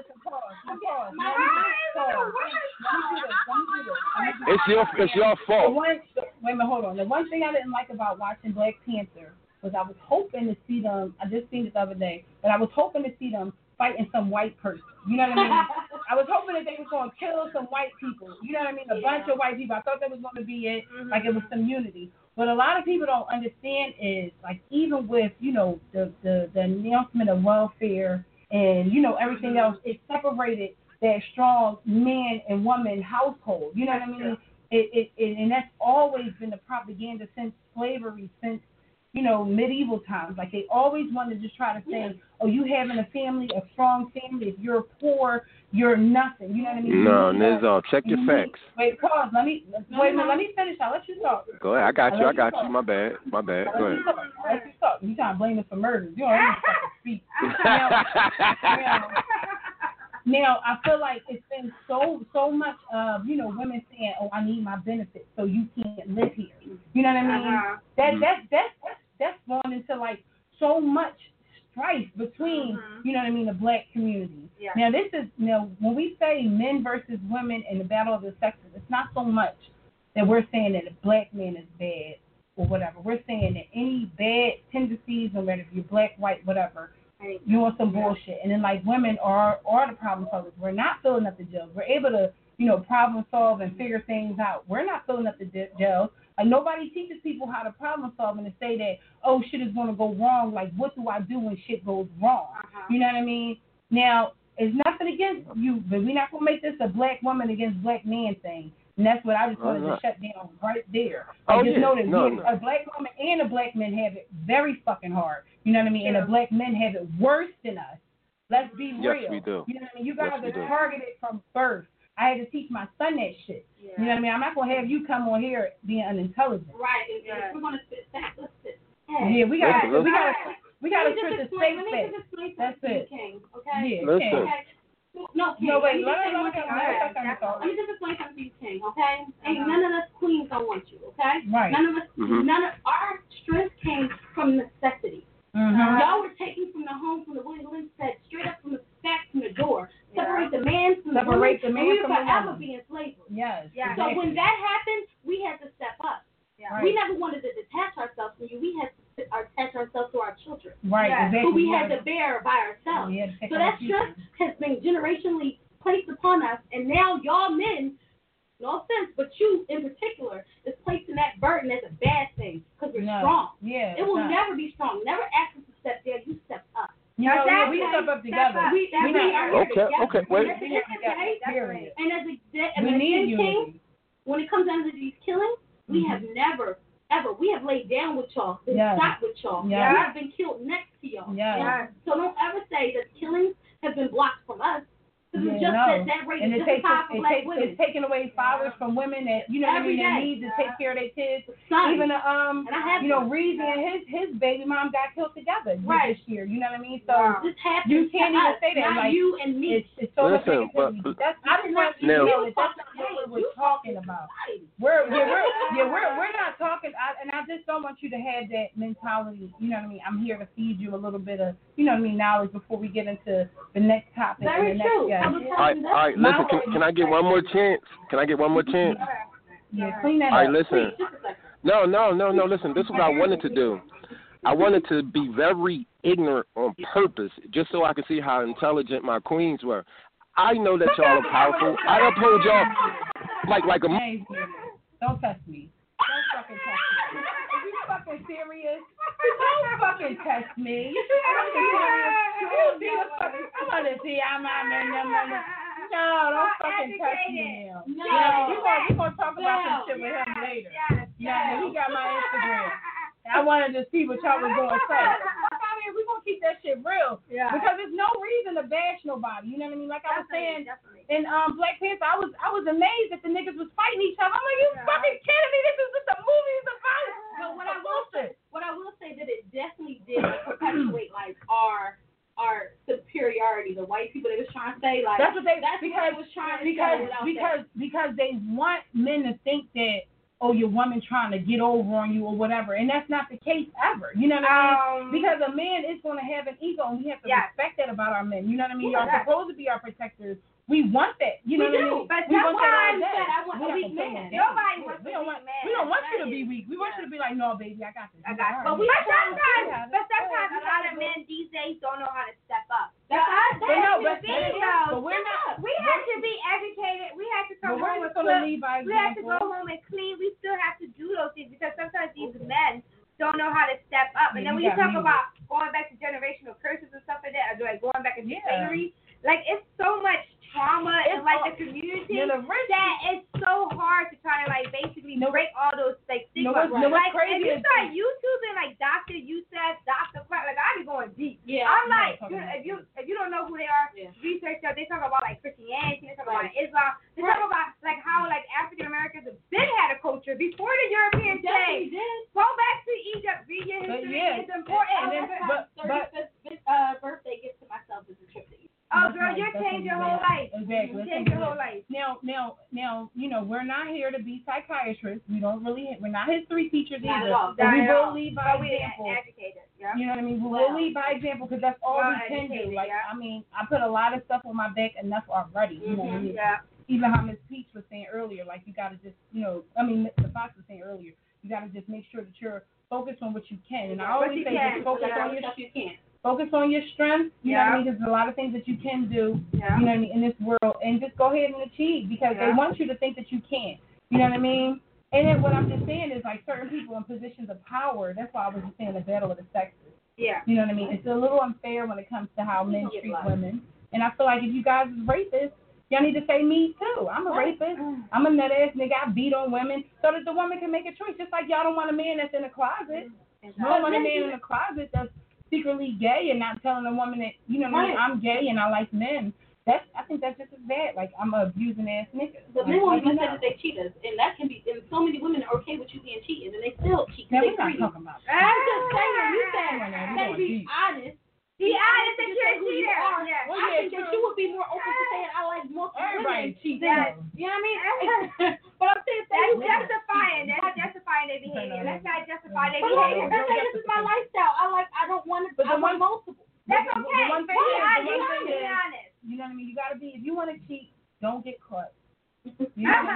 It's your it's your The fault. one, wait a minute, hold on. The one thing I didn't like about watching Black Panther was I was hoping to see them. I just seen it the other day, but I was hoping to see them fighting some white person. You know what I mean? I was hoping that they was going to kill some white people. You know what I mean? A bunch of white people. I thought that was going to be it. Mm-hmm. Like it was some unity. What a lot of people don't understand is, like, even with, you know, the, the, the announcement of welfare and, you know, everything Mm-hmm. else, it separated that strong man and woman household. You know what I mean? It, it, it, and that's always been the propaganda since slavery, since, you know, medieval times. Like, they always want to just try to say, oh, you having a family, a strong family. If you're poor, you're nothing. You know what I mean? No, You Nizzo, check your you facts. Wait, pause. Let me wait a minute. Let me finish. I'll let you talk. Go ahead. I got you. I got talk. you. My bad. My bad. Go ahead. I'll let you talk. You trying to blame us for murder? You don't even fucking speak. now, now, now, I feel like it's been so so much of you know women saying, "Oh, I need my benefits, so you can't live here." You know what I mean? Uh-huh. That that that that's that's going into like so much strife between Mhm. you know what I mean the black community. Yeah. Now this is you know when we say men versus women in the battle of the sexes, it's not so much that we're saying that a black man is bad or whatever. We're saying that any bad tendencies, no matter if you're black, white, whatever. You want some bullshit, and then like women are are the problem solvers. We're not filling up the jails. We're able to, you know, problem solve and figure things out. We're not filling up the j- jails. Like nobody teaches people how to problem solve and to say that, oh, shit is going to go wrong. Like, what do I do when shit goes wrong? Uh-huh. You know what I mean? Now, it's nothing against you, but we're not gonna make this a black woman against black man thing. And that's what I just wanted Oh, no. to shut down right there. Oh, Like, just yeah. know that No, we, no. a black woman and a black man have it very fucking hard. You know what I mean? And Yeah. the black men have it worse than us. Let's be Yes, real. we do. You know what I mean? You guys Yes, we are do. targeted from birth. I had to teach my son that shit. Yeah. You know what I mean? I'm not gonna have you come on here being unintelligent. Right. And, and Yeah. if we're gonna spit facts, let's spit Yeah, we got Listen, to we got Right. to we got to Let me treat just the explain- safe let me facts. just explain That's something to it. you, King, okay? Yeah, Listen. King. Okay. No, King. No, wait, let me let just her say let one her thing, let okay? her let her talk. Let me just explain something to you, King, okay? Ain't Uh-huh. none of us queens don't want you, okay? Right. None of us, Mhm. none of our strength came from necessity. Mm-hmm. Y'all were taken from the home, from the William Lynch said, straight up from the back from the door. Yeah. Separate the man from the Separate woman, the man and we from would the forever woman. be in slavery. Yes. Yeah. So exactly. when that happened, we had to step up. Yeah. Right. We never wanted to detach ourselves from you. We had to attach ourselves to our children. Right, Yeah. exactly. Who we Yeah. had to bear by ourselves. We had to take So our that future. stress has been generationally placed upon us, and now y'all men, no offense, but you in particular, is placing that burden as a bad thing because we're No. strong. Yeah. It will it's not. never be strong. Never ask us to step there. You step up. You know, yeah, we Exactly. step up together. up. We, that We we not- are here Okay, together. okay, wait. At the We end here of the day, together, period. and as a de- as We a need King, unity. when it comes down to these killings, we Mhm. have never, ever, we have laid down with y'all, been Yes. shot with y'all. Yes. We have been killed next to y'all. Yes. Yes. So don't ever say that killings have been blocked from us. Because Yeah, it's just no. that that rate And is it just as takes high for it black takes women. it's taking away fathers from women that you know what I Every mean that day. need to take care of their kids. Son. Even uh, um And I have you know one. Reezy and his his baby mom got killed together Right. this year. You know what I mean? So Wow. This happens you can't to even us, say that, not like, you and me. it's it's so much Listen, negativity. but- That's I just want you to Now- know that that's not what we're talking about. We're yeah we're yeah we're we're not talking. I, and I just don't want you to have that mentality. You know what I mean? I'm here to feed you a little bit of you know what I mean knowledge before we get into the next topic. Very and the next, true. Yeah, I was yeah. All right, all right. Listen, can, can I get one more chance? Can I get one more chance? Yeah, clean that All right, up. listen. Just a second. No, no, no, no. Listen, this is what I wanted to do. I wanted to be very ignorant on purpose, just so I could see how intelligent my queens were. I know that y'all are powerful. I uphold y'all like like a. Hey, don't touch me. Don't fucking touch me. Are you fucking serious? Don't fucking touch me. You fucking serious? You see what fucking? I want to see how my man, no, no, no. No, don't fucking touch me now. No. Yeah, we gonna we gonna talk about No. some shit with him later. Yes. Yeah, he got my Instagram. I wanted to see what y'all was gonna say. Fuck out here, we gonna keep that shit real. Yeah. Because there's no reason to bash nobody. You know what I mean? Like I was saying. Definitely. In um Black Panther, I was I was amazed that the niggas was fighting each other. I'm like, you Yeah. fucking kidding me? This is what the movie's about. But what I will say, what I will say that it definitely did perpetuate like our our superiority. The white people they was trying to say like That's what they that's because what they was trying to because say without because because they want men to think that oh your woman trying to get over on you or whatever, and that's not the case ever. You know what I mean? Um, Because a man is going to have an ego, and we have to Yes. respect that about our men. You know what I mean? Yeah, Y'all yes. supposed to be our protectors. We want that. You know We what I do, mean? but we that's want why that I all day. said I want We a not weak gonna play man. no games. Nobody Yeah, wants we a don't weak want, man. We don't want you to That be is- weak. We want yeah. you to be like, no, baby, I got this. I You got all but right. we, Yeah. but sometimes, Yeah. but sometimes a Yeah. lot of men these days don't know how to step up. That's But us, But no, as but, females, but we're not. we have to be educated. We have to But come we're home just and gonna cook. lead by We have to go example. home and clean. We still have to do those things because sometimes these men don't know how to step up. And Yeah, then you when you got talk me. about going back to generational curses and stuff like that, or like going back into Yeah. slavery, like it's so much trauma in It's like all- the community Yeah, the rich- that it's so hard to try to like basically No, break all those like No, stigmas. what's- no, what's like crazy if you is- start YouTubing like Doctor Youssef, Doctor Clark, like I be going deep. Yeah, I'm I'm like, not you, talking if you about if you don't know who they are, Yeah. research show, they talk about like Christianity, they talk about Islam, they talk about like how like African Americans have been had a culture before the Europeans came. Go back to Egypt, read your history. yeah, it's important. And then, but, but, thirty-fifth uh, birthday gift to myself is a trip to Egypt. Oh, girl, you changed your whole life. Exactly. You changed your whole life. Now, now, now, you know, we're not here to be psychiatrists. We don't really, we're not history teachers Not either. at all. But we Not at will all. lead by But we example. educated. Yeah. You know what I mean? We Well, will lead by example because that's all well we can do. educated, Like, yeah. I mean, I put a lot of stuff on my back enough already. You know what I mean? Yeah. Even how Miss Peach was saying earlier, like you got to just, you know, I mean, the Fox was saying earlier, you got to just make sure that you're focused on what you can. And I What always you say, can. just focus Figure out on your stuff you can. focus on your strengths. You know what I mean? There's a lot of things that you can do. Yeah. You know what I mean, in this world, and just go ahead and achieve because they Yeah. want you to think that you can't. You know what I mean? And then what I'm just saying is like certain people in positions of power. That's why I was just saying the battle of the sexes. Yeah. You know what I mean? It's a little unfair when it comes to how men treat women. And I feel like if you guys is rapists, y'all need to say me too. I'm a rapist. I'm a nut ass nigga. I beat on women so that the woman can make a choice. Just like y'all don't want a man that's in a closet. You don't want a man in a closet that's secretly gay and not telling a woman that, you know what I mean, I'm gay and I like men. That's I think that's just as bad. Like I'm a abusing ass nigga. But men won't even say that they cheat us, and that can be. And so many women are okay with you being cheated, and they still cheat. Now, They we're not free. talking about that. I'm just saying, you said, Come on now, we say going be deep. honest. Be honest and You you're say a who you cheater. are. Yeah. Well, I yeah, think that true. you would be more open to saying I like multiple Everybody women. cheats. That- though. You know what I mean? But I'm saying That's that justifying. That's justifying their behavior. That's not justifying their But like, behavior. that's like, this is my lifestyle. I like. I don't want to. But I the want one- multiple. That's The- the okay. one thing Be is- the honest. one thing Be is- honest. You know what I mean? You gotta be if you want to cheat, don't get caught. You know what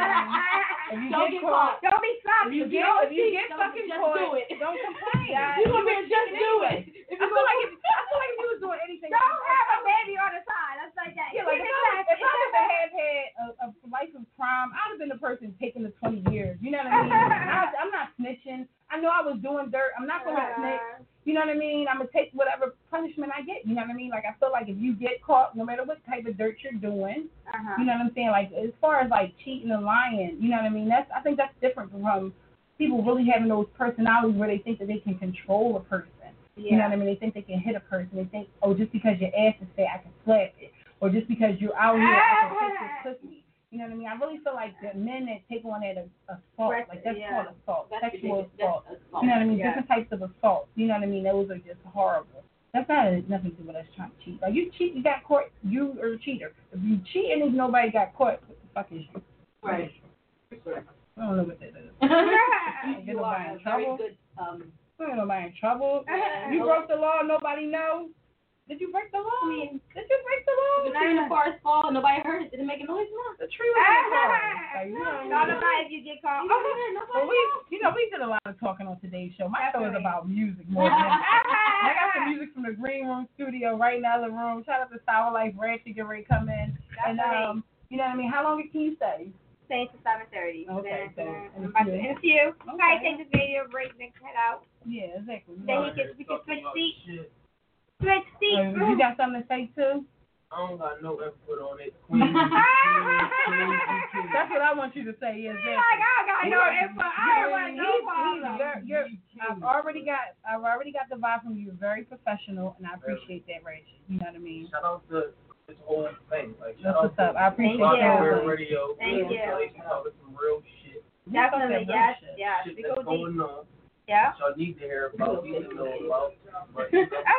I mean? If you Don't get get caught, Don't be sloppy. if you If get don't if you cheat, get don't fucking just caught, do it. don't complain. Yeah, You gonna be just do it. I feel like if I feel like if you was doing anything. Don't have a baby on the side. That's like that. Yeah, like if I, was, if I was to have had a, a life of crime, I'd have been the person taking the twenty years. You know what I mean? I, I'm not snitching. I know I was doing dirt. I'm not gonna snitch. You know what I mean? I'm gonna take whatever punishment I get. You know what I mean? Like I feel like if you get caught, no matter what type of dirt you're doing, Uh-huh. you know what I'm saying? Like as far as like cheating and lying, you know what I mean? That's I think that's different from people really having those personalities where they think that they can control a person. You know what I mean? They think they can hit a person. They think, oh, just because your ass is fat, I can slap it. Or just because you're out here, I can take this pussy. You know what I mean? I really feel like the men that take on that assault, like that's Yeah. called assault, That's sexual ridiculous. assault. That's assault. You know what I mean? Yeah. Different types of assault. You know what I mean? Those are just horrible. That's not nothing to do with us trying to cheat. Like you cheat, you got caught, you are a cheater. If you cheat and if nobody got caught, what the fuck is you? Right. I don't know what that is. Get You nobody are in a very trouble. good. Um, Ain't nobody in trouble. Yeah. You broke the law, nobody know. Did you break the law? I mean, Did you break the law? the tree in the forest fall and nobody heard it. Did it make a noise? No. The tree was in the forest. Like, you know Not what I mean? about if you get caught. You didn't. Nobody Well, we, you know, we did a lot of talking on today's show. My show is Definitely. about music more than anything. I got some music from the Green Room Studio right in the other room. Shout out to Sour Life Ratchet, get ready to come in. And, um, you know what I mean? How long can you stay? Stay to seven thirty. Okay, so I'm in a about to few. in a few. Okay. Okay, take this video break, next head out. Yeah, exactly. Then he can, we can switch seats. Switch seats. Uh, you got something to say, too? I don't got no input on it. Queen, queen, queen, That's what I want you to say. Yes, Like, I got no info. I don't want no problem. You're, you're, I've already got, I've already got the vibe from you. You're very professional, and I appreciate that, Rachel. You know what I mean? Shout out to this whole thing. Like, That's shout out what's up. I appreciate Thank that. you. to Radio. Thank you. They talking some real shit. Definitely, yes, yes. Shit We that's go deep. going on. Yeah. Y'all need to hear about. Need to know about. But, you know,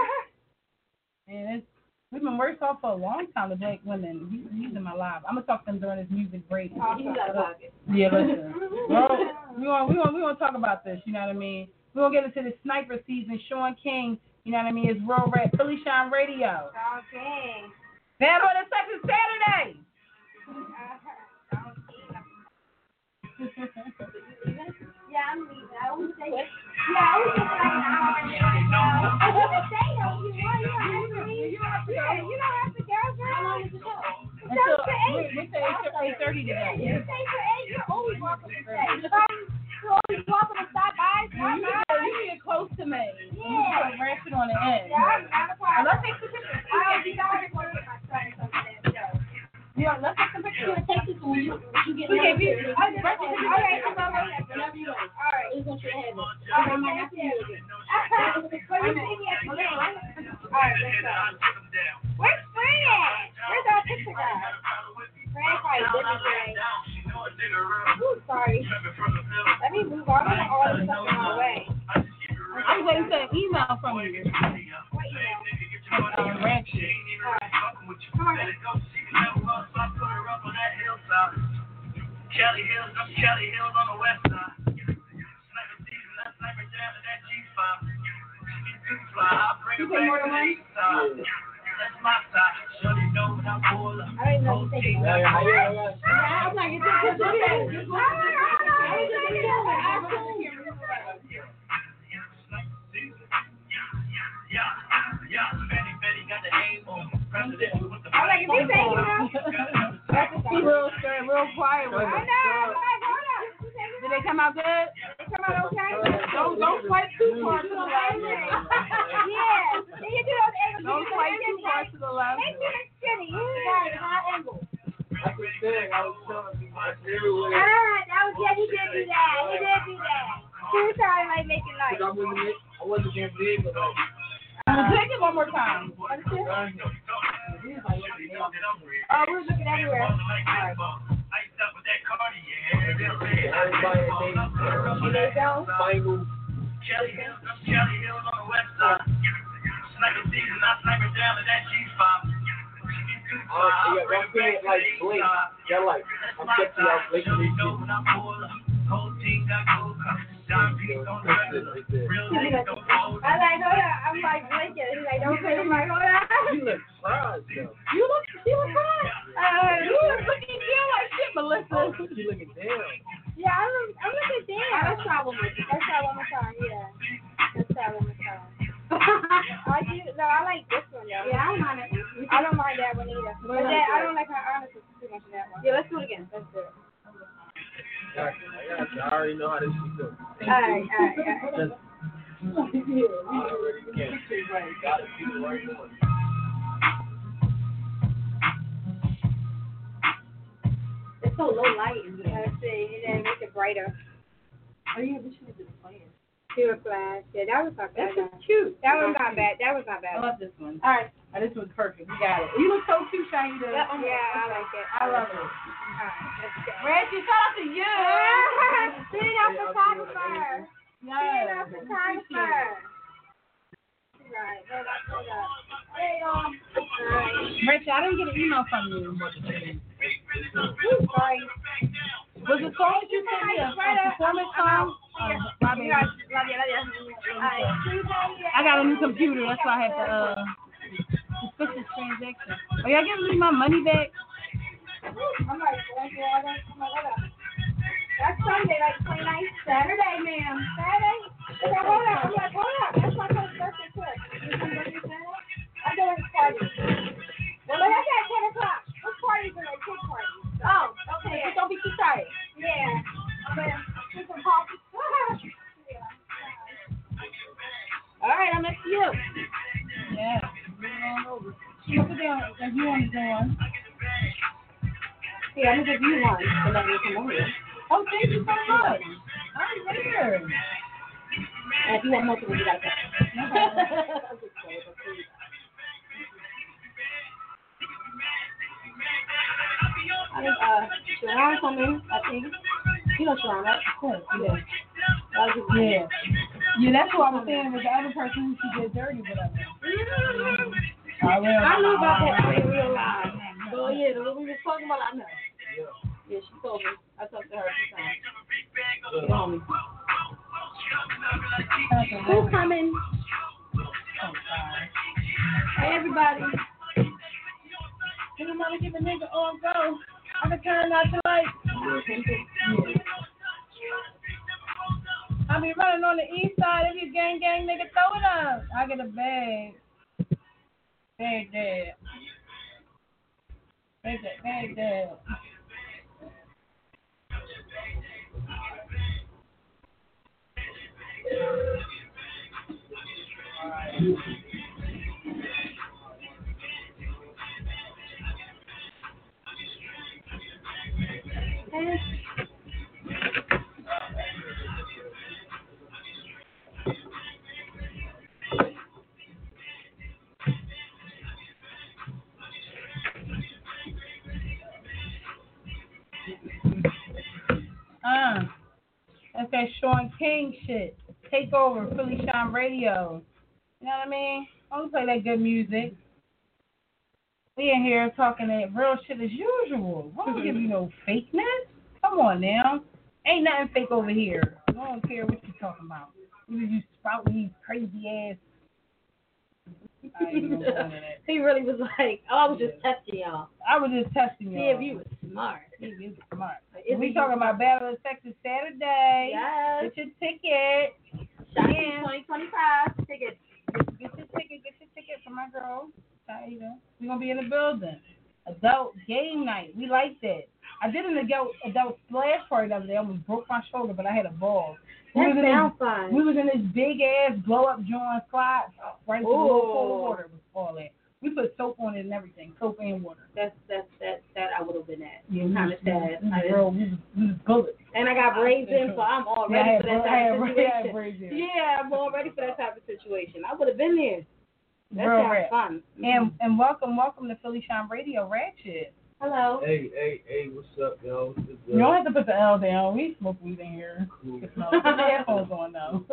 And it's, we've been worse off for a long time, the black women. He, he's in my live. I'm gonna talk to them during this music break. Oh, he's out of pocket. Yeah, listen. Well, we want we want we want to talk about this. You know what I mean? We're gonna get into the sniper season. Sean King. You know what I mean? It's Rural Rap, Philly Shine Radio. Okay. Battle of the Sexes Saturday. Yeah, I'm leaving. I always say, yeah, I always say like an hour and a half. I didn't say though. You want, you don't have to leave. Yeah, you don't have to go, girl. How long is the show? It Until goes to we, eight. we say eight thirty today. You say to eight, you're always welcome to stay. Come, you're always welcome to stop by. You Stop need to, by. you need to get close to me. You Yeah. need to rap it on the end. Yeah, not a problem. And let's take some pictures. I don't be sorry for my son or something. So. Yeah, let's take some pictures. You're gonna take this when you when you get Okay, down we, here. all right, all right, I'm all right. Whenever you want. All right. It's what you have. All right, I might not thank see you. you again. Well, you see me at the game. All right, let's go. Where's Spring at? Where's our picture? God. Frank probably different thing. Ooh, sorry. Let me move on. I don't want all this stuff in my way. I'm waiting for an email from you. What email? Um, Ranch. Come on. Kelly Hills, I'm Kelly Hills on the west side. Sniper season, I sniper down to that G five. You pay more than one? That's my side. Shorty know when I pull up. I didn't know you take it. Yeah, yeah, yeah, yeah. I'm like, it's just a good thing. Yeah, yeah, Betty, Betty got the aim on president with the I'm like, if you take it now. He real straight, real quiet. I know. I'm like, hold up. Did they come out good? They come out okay? Don't don't swipe too far to the left. Yeah. Then you do those angles. Don't swipe too far to the left. Make it skinny. You got it. High angle. That's the thing. I was telling people everywhere. Ah, that was, yeah, he did do that. He did do that. He was trying to like make it nice. I wasn't, I wasn't getting big, but like. Uh, take it one more time. Oh, we're looking everywhere. All right. Everybody, There you go. Bible. Kelly Hills, I'm Kelly Hills on the west side. Sniper season, I sniper down to that G five. Uh, yeah, I'm feeling like Blake. They're like, I'm catching out Blake and these people. Whole team got gold cups. John P. on the regular. Real niggas don't hold. I like, hold up. I'm like blinking. He's like, don't say I'm like, hold up. You look proud, though. You look, you look fine. Uh, you look looking good like shit, Melissa. You looking down. Yeah, I'm, I'm looking down. Let's try one more. Let's try one more time. Yeah. Let's try one more time. I do. No, I like this one though. Yeah, I don't mind it. I don't mind that one either. But that, I don't like her honestly too much of that one. Yeah, let's do it again. Let's do it. I got you. I already know how this shit goes. All right, all right, all right. I already can. Got it. Do the right one. It's so low light in here. Let's see, and then make it brighter. Oh yeah, we should have been playing. Do a flash. Yeah, that was not bad. That's just cute. That was not bad. That was not I bad. love this one. All right. Oh, this one's perfect. You got it. You look so cute, Shahida. Yeah, I like it. I love it. All right, let's go. Reggie, shout out to you. Being a photographer. Being a Yes. photographer. Right, hold up, hold up. There you go. All right. Reggie, I didn't get an email from you. Ooh, sorry. Was the song that you sent me a, a performance song? Uh, my baby. Love you, love you. All right. I got a new computer. That's why I had to uh suspicious transaction. Are y'all giving me my money back? I'm like, going through all that. I'm like, hold up. That's Sunday, like twenty-ninth. Saturday, ma'am. Saturday? I'm like, hold up. I'm like, hold up. That's my cousin's birthday, too. You come birthday Saturday? I'm doing a party. Well, like I said, at ten o'clock. What parties are like? Kids parties. Oh, okay. Just don't be too tired. Yeah. I'm going to get some coffee. All right, I'm next to you. Yeah. Bring it on over. She put it down if you want to go on. Here, I'm going to give you one to let me come over. Oh, thank you so much. I'm here. And if you want multiple, you got to I think, uh, Sharon coming, I think. You know Sharon, right? Of course, yeah. Yeah. Yeah, that's what I was saying with the other person who she did dirty with us. I will. I know about that in real life. Oh, yeah, the one we were talking about, I know. Yeah, she told me. I talked to her a few times. You know me. Who's coming? Hey, everybody. You want to give a nigga on go? I can turn out the light. I be running on the east side. If you gang gang, nigga, throw it up. I get a bag. Bag dead. Bag dead. Bag dead. with that Sean King shit. Take over, Philly Shine Radio. You know what I mean? I don't play that good music. We in here talking that real shit as usual. We don't give you no fakeness. Come on now. Ain't nothing fake over here. I don't care what you talking about. You you spouting these crazy ass. I ain't even going to that. He really was like, oh, I was just testing y'all. I was just testing y'all. See if you was smart. See if you was smart. Is we he talking about Battle of Texas Saturday. Yes. Get your ticket. Shiny twenty twenty-five tickets. Get, get your ticket. Get your ticket for my girl. Taida. We're going to be in the building. Adult game night. We like that. I did an adult, adult splash party the other day. I almost broke my shoulder, but I had a ball. We That was, sounds in, fun. we was in this big ass blow up joint slide right into the little cold water was all that. We put soap on it and everything, soap and water. That's that's that that I would have been at. Yeah, we kind was, of sad. we I was, girl, we was, we was bullets. And I got braids in, so I'm all ready yeah, for that I had, type of I had, situation. I had braids in. Yeah, I'm all ready for that type of situation. I would have been there. That Real sounds rap. fun. Mm-hmm. And and welcome, welcome to Philly Shine Radio, Ratchet. Hello. Hey, hey, hey, what's up, yo? What's You don't have to put the L down. We smoke weed in here. Cool. No, put the headphones on though.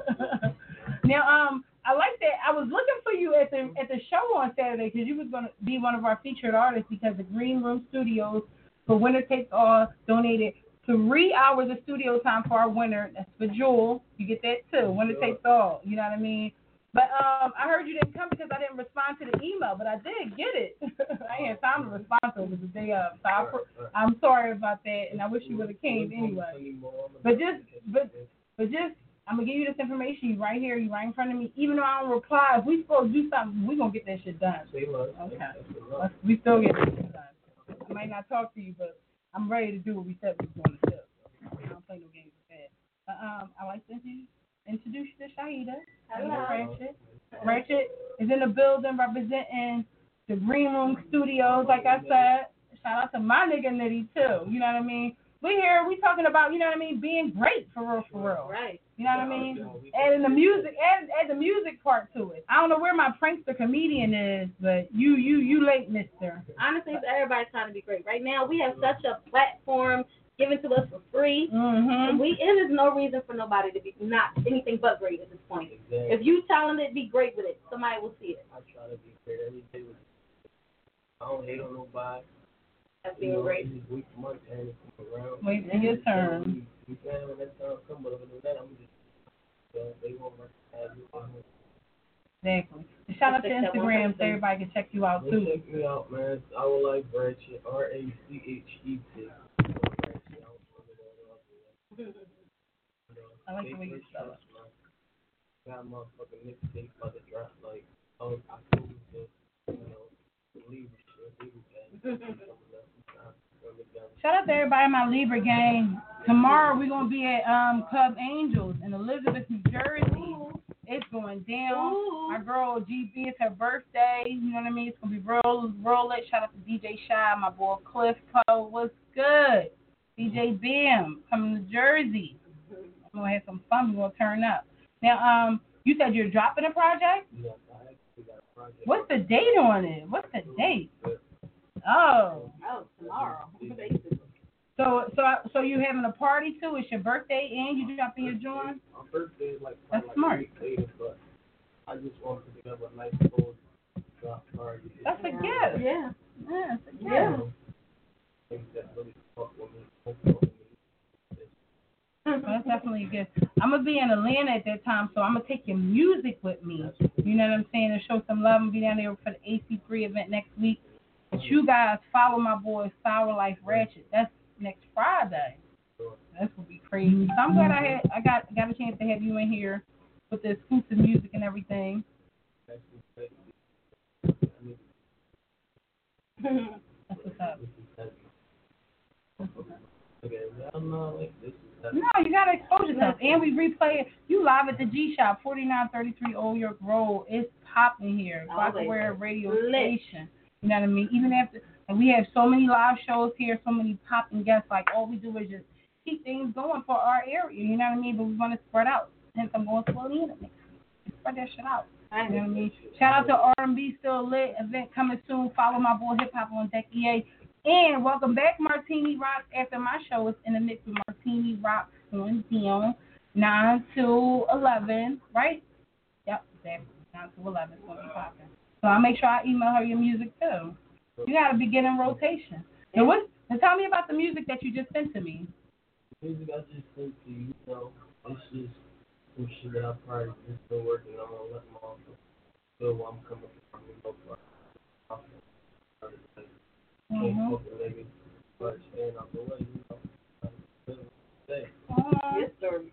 Now, um, I like that. I was looking for you at the at the show on Saturday because you was going to be one of our featured artists because the Green Room Studios for Winner Takes All donated three hours of studio time for our winner. That's for Jewel. You get that too. Winner Takes All. You know what I mean? But um, I heard you didn't come because I didn't respond to the email, but I did get it. I ain't had time to respond to it. It was the day of. So I, I'm sorry about that, and I wish you would have came anyway. But just, but, but just, I'm gonna give you this information. You right here. You right in front of me. Even though I don't reply, if we supposed to do something, we gonna get that shit done. Okay. Let's, we still get this shit done. I might not talk to you, but I'm ready to do what we said we was going to do. I don't play no games with that. But um, I like to introduce. Introduce you to Shahida. Hello. Ratchet. Ratchet is in the building representing the Green Room Studios, like I said. Shout out to my nigga Nitty, too. You know what I mean? We here, we talking about, you know what I mean, being great for real, for real. Right. You know what I mean? Adding the music, add, add the music part to it. I don't know where my prankster comedian is, but you, you, you late, mister. Honestly, everybody's trying to be great. Right now, we have such a platform given to us for free. Mm-hmm. And we, and there's no reason for nobody to be not anything but great at this point. Exactly. If you talented, be great with it. Somebody will see it. I try to be great every day. With I don't hate on nobody. That's You being know, great. just wait for my turn to come around. Wait for your turn. You can when that time come, but other than that, I'm just, uh, they won't recognize me. Exactly. Shout out to Instagram so everybody can check you out, Well, too. check me out, man. I would like Ratchet, R A C H E T. I like the way you spell it. Got a motherfucking mixtape about to drop, like, oh, October, you know, Libra shit, Libra gang. Shout out to everybody in my Libra gang. Tomorrow we're gonna be at um Club Angels in Elizabeth, New Jersey. It's going down. Ooh. My girl G B, it's her birthday. You know what I mean? It's gonna be real, real lit. Shout out to D J Shy, my boy Cliff Poe. What's good? D J Bam coming to Jersey. I'm gonna have some fun. We're gonna turn up. Now, um, you said you're dropping a project. Yes, I actually got a project. What's the date on it? What's the date? Oh. Oh, tomorrow. So, so, so you having a party too? It's your birthday and you dropping your joint? My birthday is like, That's like smart. a week later, but I just want to together a nice little drop party. That's a gift. Yeah. Yeah, it's a gift. Yeah. Things that really fuck with me. Fuck with me. Well, that's definitely a gift. I'm gonna be in Atlanta at that time, so I'm gonna take your music with me. You know what I'm saying? To show some love and be down there for the A C three event next week. But you guys follow my boy Sour Life Ratchet. That's next Friday. That's gonna be crazy. So I'm glad I had I got got a chance to have you in here with the exclusive music and everything. That's what's up. No, you gotta expose yourself. And we replay it. You live at the G Shop, forty-nine thirty-three Old York Road. It's popping here. Rockaware Radio Station. You know what I mean? Even after, and we have so many live shows here, so many popping guests. Like all we do is just keep things going for our area. You know what I mean? But we want to spread out. Hence, I'm going to Atlanta next week. Spread that shit out. You know what I mean? Shout out to R and B Still Lit event coming soon. Follow my boy Hip Hop on Deck E A. And welcome back, Martini Rocks. After my show, it's in the mix with Martini Rocks on Dion. nine to eleven, right? Yep, exactly. nine to eleven is going to be popping. So I'll make sure I email her your music too. You got to begin in rotation. Now, what, now tell me about the music that you just sent to me. The music I just sent to you, you know, it's just some shit that I've probably just been working on. Let them all feel where I'm coming from, you know, for Mm-hmm. But staying out the way, you know. Uh, Your story.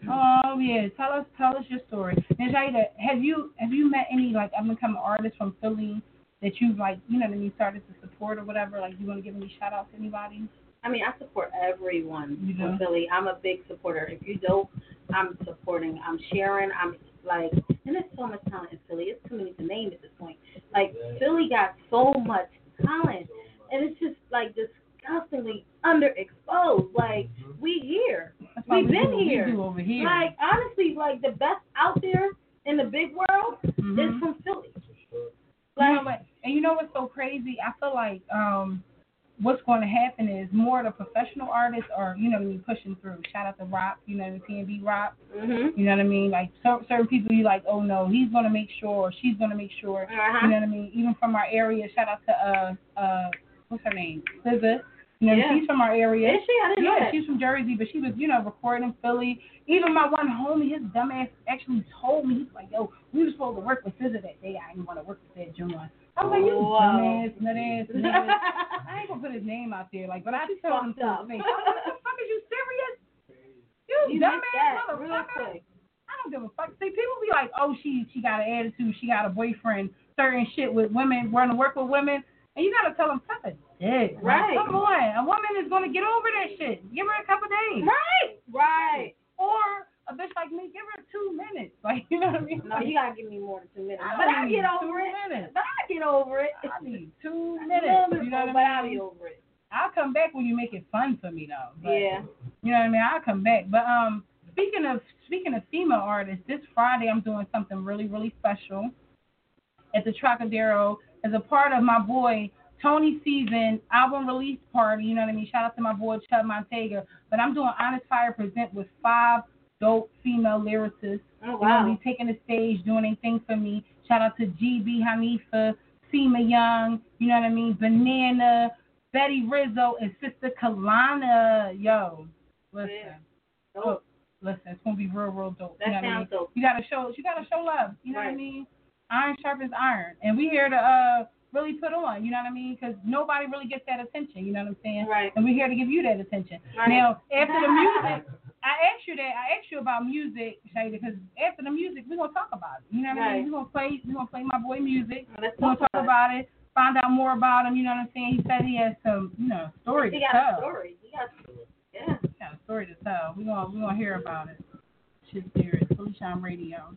Oh yeah, tell us tell us your story. And Jada, have you have you met any like up and coming artists from Philly that you like, you know, that you started to support or whatever? Like, you want to give any shout out to anybody? I mean, I support everyone You from do? Philly. I'm a big supporter. If you dope, I'm supporting. I'm sharing. I'm like, and there's so much talent in Philly. It's too many to name at this point. Like, Philly got so much talent, and it's just like disgustingly underexposed. Like, we here. We've we been do, here. We do over here. Like, honestly, like the best out there in the big world mm-hmm. is from Philly. Like, you know what, and you know what's so crazy? I feel like um, what's going to happen is more of the professional artists are, you know what I mean, pushing through. Shout out to Rock, you know, the P N B Rock. Mm-hmm. You know what I mean? Like, so, certain people you like, oh no, he's going to make sure, or she's going to make sure. Uh-huh. You know what I mean? Even from our area, shout out to, uh, uh, what's her name? S Z A. You know, yeah. she's from our area. Is she? I didn't yeah, know that. she's from Jersey, but she was, you know, recording in Philly. Even my one homie, his dumbass actually told me, he's like, yo, we were supposed to work with S Z A that day. I didn't want to work with that John. I was like, you Whoa. dumbass, nut-ass, nigga. I ain't going to put his name out there. Like, but I just told him to his face. What the fuck, is you serious? You, You dumbass that real motherfucker. quick. I don't give a fuck. See, people be like, oh, she she got an attitude, she got a boyfriend, certain shit with women, want to work with women. And you got to tell them, suck a dick. Right. Like, come on. A woman is going to get over that shit. Give her a couple days. Right. Right. Or a bitch like me, give her two minutes. Like, you know what I mean? No, you got to give me more than two minutes. I But I need get over two it. minutes. But I get over it. I need two I minutes. love it, You know but what I I'll mean? be over it. I'll come back when you make it fun for me, though. But, Yeah. You know what I mean? I'll come back. But um, speaking of speaking of female artists, this Friday I'm doing something really, really special at the Trocadero as a part of my boy Tony Season album release party. You know what I mean? Shout out to my boy Chub Montega. But I'm doing Honest Fire Present with five dope female lyricists. Oh, wow. They're going to be taking the stage, doing anything for me. Shout out to G B Hanifa, Seema Young, you know what I mean? Banana, Betty Rizzo, and Sister Kalana. Yo, listen. Yeah. Oh, listen, it's gonna be real, real dope. That you know what I mean? sounds dope. You gotta show, you gotta show love. You know Right. what I mean? Iron sharpens iron, and we here to uh really put on. You know what I mean? Because nobody really gets that attention. You know what I'm saying? Right. And we're here to give you that attention. Right. Now, after the music, I asked you that. I asked you about music, Shada, because after the music, we're gonna talk about it. You know what I Right. mean? We're gonna play. We're gonna play my boy music. Let's We're gonna talk talk about about it. Find out more about him. You know what I'm saying? He said he has some, you know, story He to got tell. a story. He got, yeah. He got a story to tell. We're gonna we're gonna hear about it. Shit's serious. Philly Shine Radio.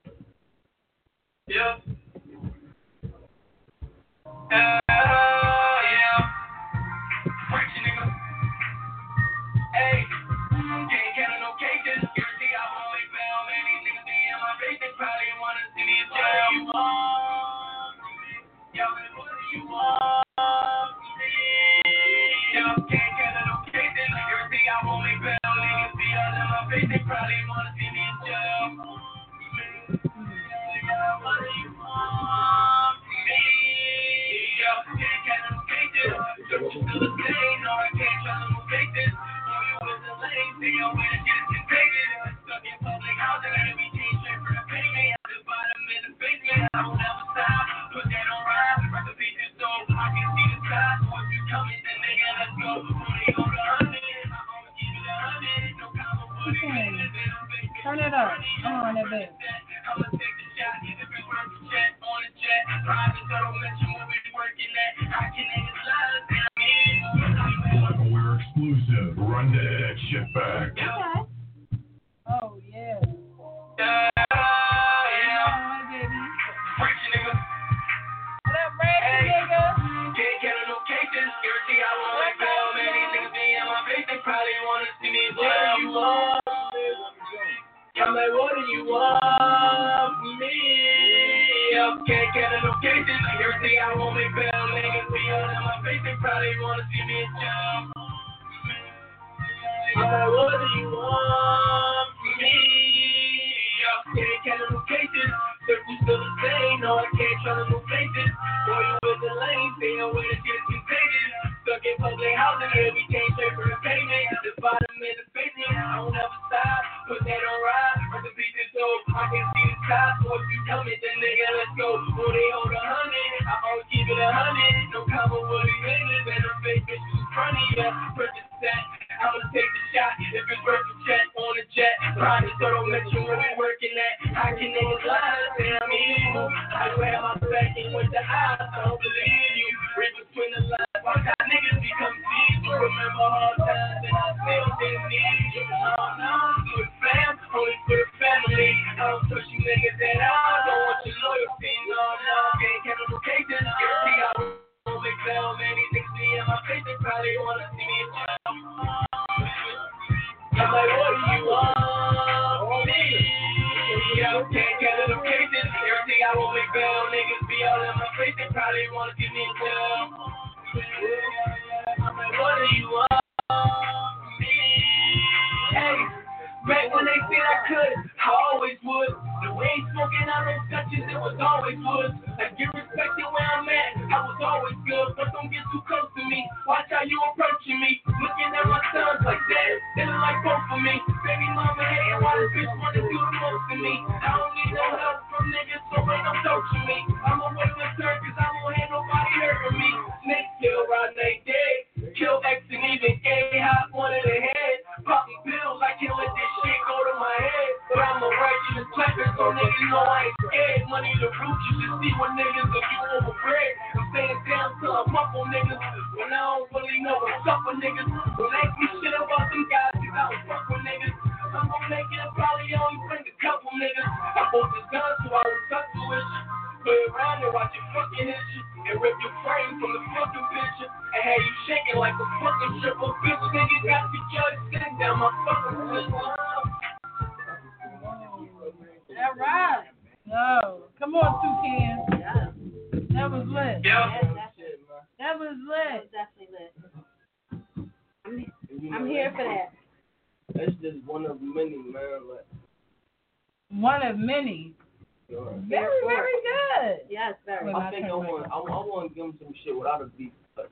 Yeah. Uh, yeah. Fresh nigga. Hey. Can't count on no cases. Guarantee I won't wait found. Man, these niggas be in my face. They probably wanna see me in jail. You want me? Yo, what do you want me? Yo, can't count on no cases. Guarantee I won't wait found. Niggas be all in my face. They probably wanna see me in jail. Yeah, what do you want me? Yo, can't count on no cases. Searching to the same. No, I can't trust no faces. Know you was a lame. See your way to get contagious. Stuck in public housing. And we came straight for the payment. At the bottom in the basement. I don't ever stop. Put that on ride. Rock the pieces so I can see the sky. So if you coming, then nigga, let's go. Only go to hundred. I'ma keep it a hundred. No comma, but it ain't. Turn it up. Come on, that bitch. I'ma take the shot. If it's worth the jet on the jet. Private, so don't mention where we working at. I can niggas lie. We're exclusive. Run that shit back. Okay. Oh yeah. Yeah, yeah. Hi, baby. Fresh nigga. What up, Ray, nigga? Can't count on no cases. Guarantee I won't let go. Man, these niggas be in my face. They probably wanna see me in jail. You want me? I'm like, what do you want me? Yo, can't count on no cases. Guarantee I won't make bail. Niggas be all in my face. They probably wanna see me in jail. I'm like, what do you want me? no, I can't try to move faces. Boy, you with the lane, staying with it, get contagious. Stuck in public housing, yeah, we can't pay for the payment. The bottom is the basement, I don't ever stop. Put that on ride, rest in peace is dope. I can see the sky, so if you tell me, then nigga, let's go. Boy, they hold a hundred, I always keep it a hundred. No combo with these niggas, and them fake bitches who's funny, yeah. Purchase that, I'ma take the shot. If it's worth the check on the jet, so I just don't mention where we working at. How can niggas lie, say I'm evil? I do have my back in with the eyes, I don't believe you. Read between the lines, watch how niggas become thieves. Remember hard times, and I still didn't need you. No, no, do it fam, only for the family. I don't push you niggas at all, don't want your loyalty. No, no, can't count on no cases. See how I'm make down, man, these niggas be in my face, they probably wanna see me in jail. I'm like, what do you want me? Yo, can't count on no cases. Everything I won't make down, niggas be all in my face, they probably wanna see me in jail. I'm like, what do you want me? Hey, back when they said I could, I always would. The way smoking out those touches, it was always wood. Like, get respected where I'm at, I was always good. But don't get too close to me, watch how you approaching me. Looking at my sons like that, they look like both of me. Baby mama hating while this bitch wanna do the most to me. I don't need no help from niggas, so ain't no coaching me. I'm a witness, sir, cause I won't have nobody hurting me. Snake kill, ride they dead. Kill X and even gay, hot one in the head. Popping pills, I can't let this shit go to my head. But I'm a righteous clapper, so niggas know I ain't scared. Money the root, you should see what niggas if you over bread. I'm staying down till I'm up on niggas. When I don't really know what's up with niggas. Don't ask me shit about them guys, cause I don't fuck with niggas. I'm gonna make it, probably only bring a couple niggas. I bought this gun, so I won't touch the issue. Play around and watch it fucking hit you. And rip your frame from the fucking picture. And have you shaking like a fucking stripper. Bitch, niggas got the judge sitting down my fucking sister. All right. No. Come on, Toucan. Yeah. That was lit. Yeah. That was lit. That was definitely lit. I'm, I'm here for that. That's just one of many, man. Like, one of many. Sure. Very, very good. Yes, very. I think I want, I, I want to give them some shit without a beat.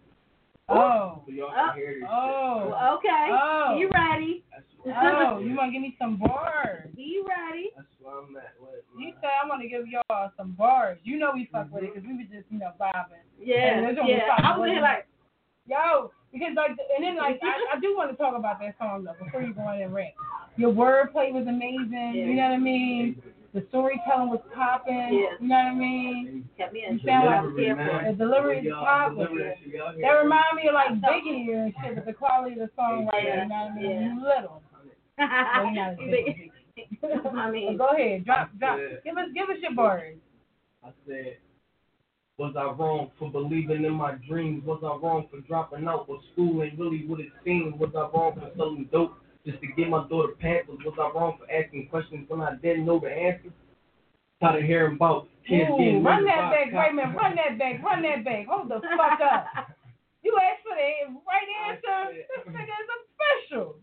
Oh. So y'all Oh. can hear this Oh, shit. okay. Oh. You ready? Oh, you want to give me some bars? Be ready. That's where I'm at. With, You said I want to give y'all some bars. You know we fuck with it because we was just, you know, vibing. Yeah, And this one was yeah. fucking I was here lit. like, Yo, because like, and then like, I, I do want to talk about that song though before you go in and rant. Your wordplay was amazing. Yeah. You know what I mean? The storytelling was popping. Yeah. You know what I mean? kept me You in. sound I was like here for the it. delivery is Y'all popping. deliver that shit, y'all hear That it. remind me of like Biggie here and shit, but the quality of the song right there. You know what I mean? Yeah. You little. Well, you're not as big. I mean, Go ahead, drop, drop. Yeah. Give us, give us your bars. I said, was I wrong for believing in my dreams? Was I wrong for dropping out for school and really what it seemed? Was I wrong for selling dope just to get my daughter pampers? Was I wrong for asking questions when I didn't know the answer? Tired of hearing about kids Ooh, getting run murdered that by back, cops. wait a minute, run that back, run that back. Hold the fuck up. You asked for the right answer. This nigga is official.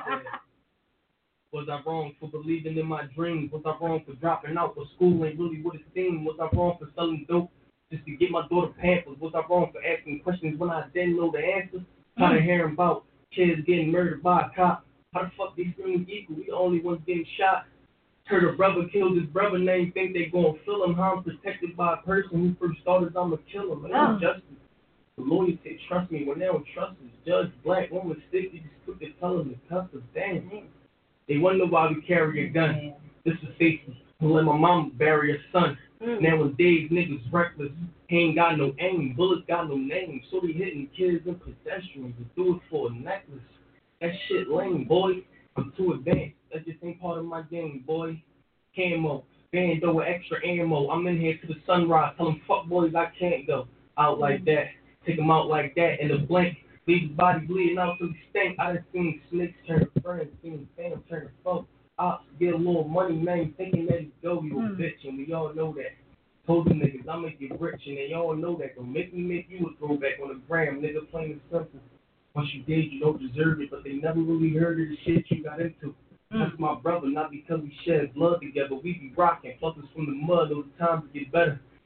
Was I wrong for believing in my dreams? Was I wrong for dropping out for school and really what it seemed? Was I wrong for selling dope just to get my daughter pampers? Was I wrong for asking questions when I didn't know the answer? Tired of hearing about kids getting murdered by a cop. How the fuck these things equal? We the only ones getting shot. Heard a brother killed his brother name, think they gonna fill him. How I'm protected by a person who first started, I'ma kill him. Man, Oh. justice. The lawyer said, trust me, when they don't trust us. Judge, black woman, stick, you just took the tell him to cuss us. Damn. They wonder why we carry a gun. This is safety. To let my mama bury her son. Mm. Nowadays, niggas reckless. He ain't got no aim. Bullets got no name. So they hitting kids and pedestrians to do it for a necklace. That shit lame, boy. I'm too advanced. That just ain't part of my game, boy. Camo. Bando with extra ammo. I'm in here to the sunrise. Tell them fuck boys I can't go out like that. Take them out like that in a blink. Leave his body bleeding out till he stink. I done seen snakes turn to friends. Seen fam turn to foe. Ops get a little money, man. Thinking that he go, you a Hmm. bitch. And we all know that. Told them niggas I make you rich. And they all know that. Don't make me make you a throwback on the gram. Nigga, plain and simple. Once you did, you don't deserve it. But they never really heard of the shit you got into. That's my brother, not because we shed blood together. We be rocking, plus it's from the mud, those times get better.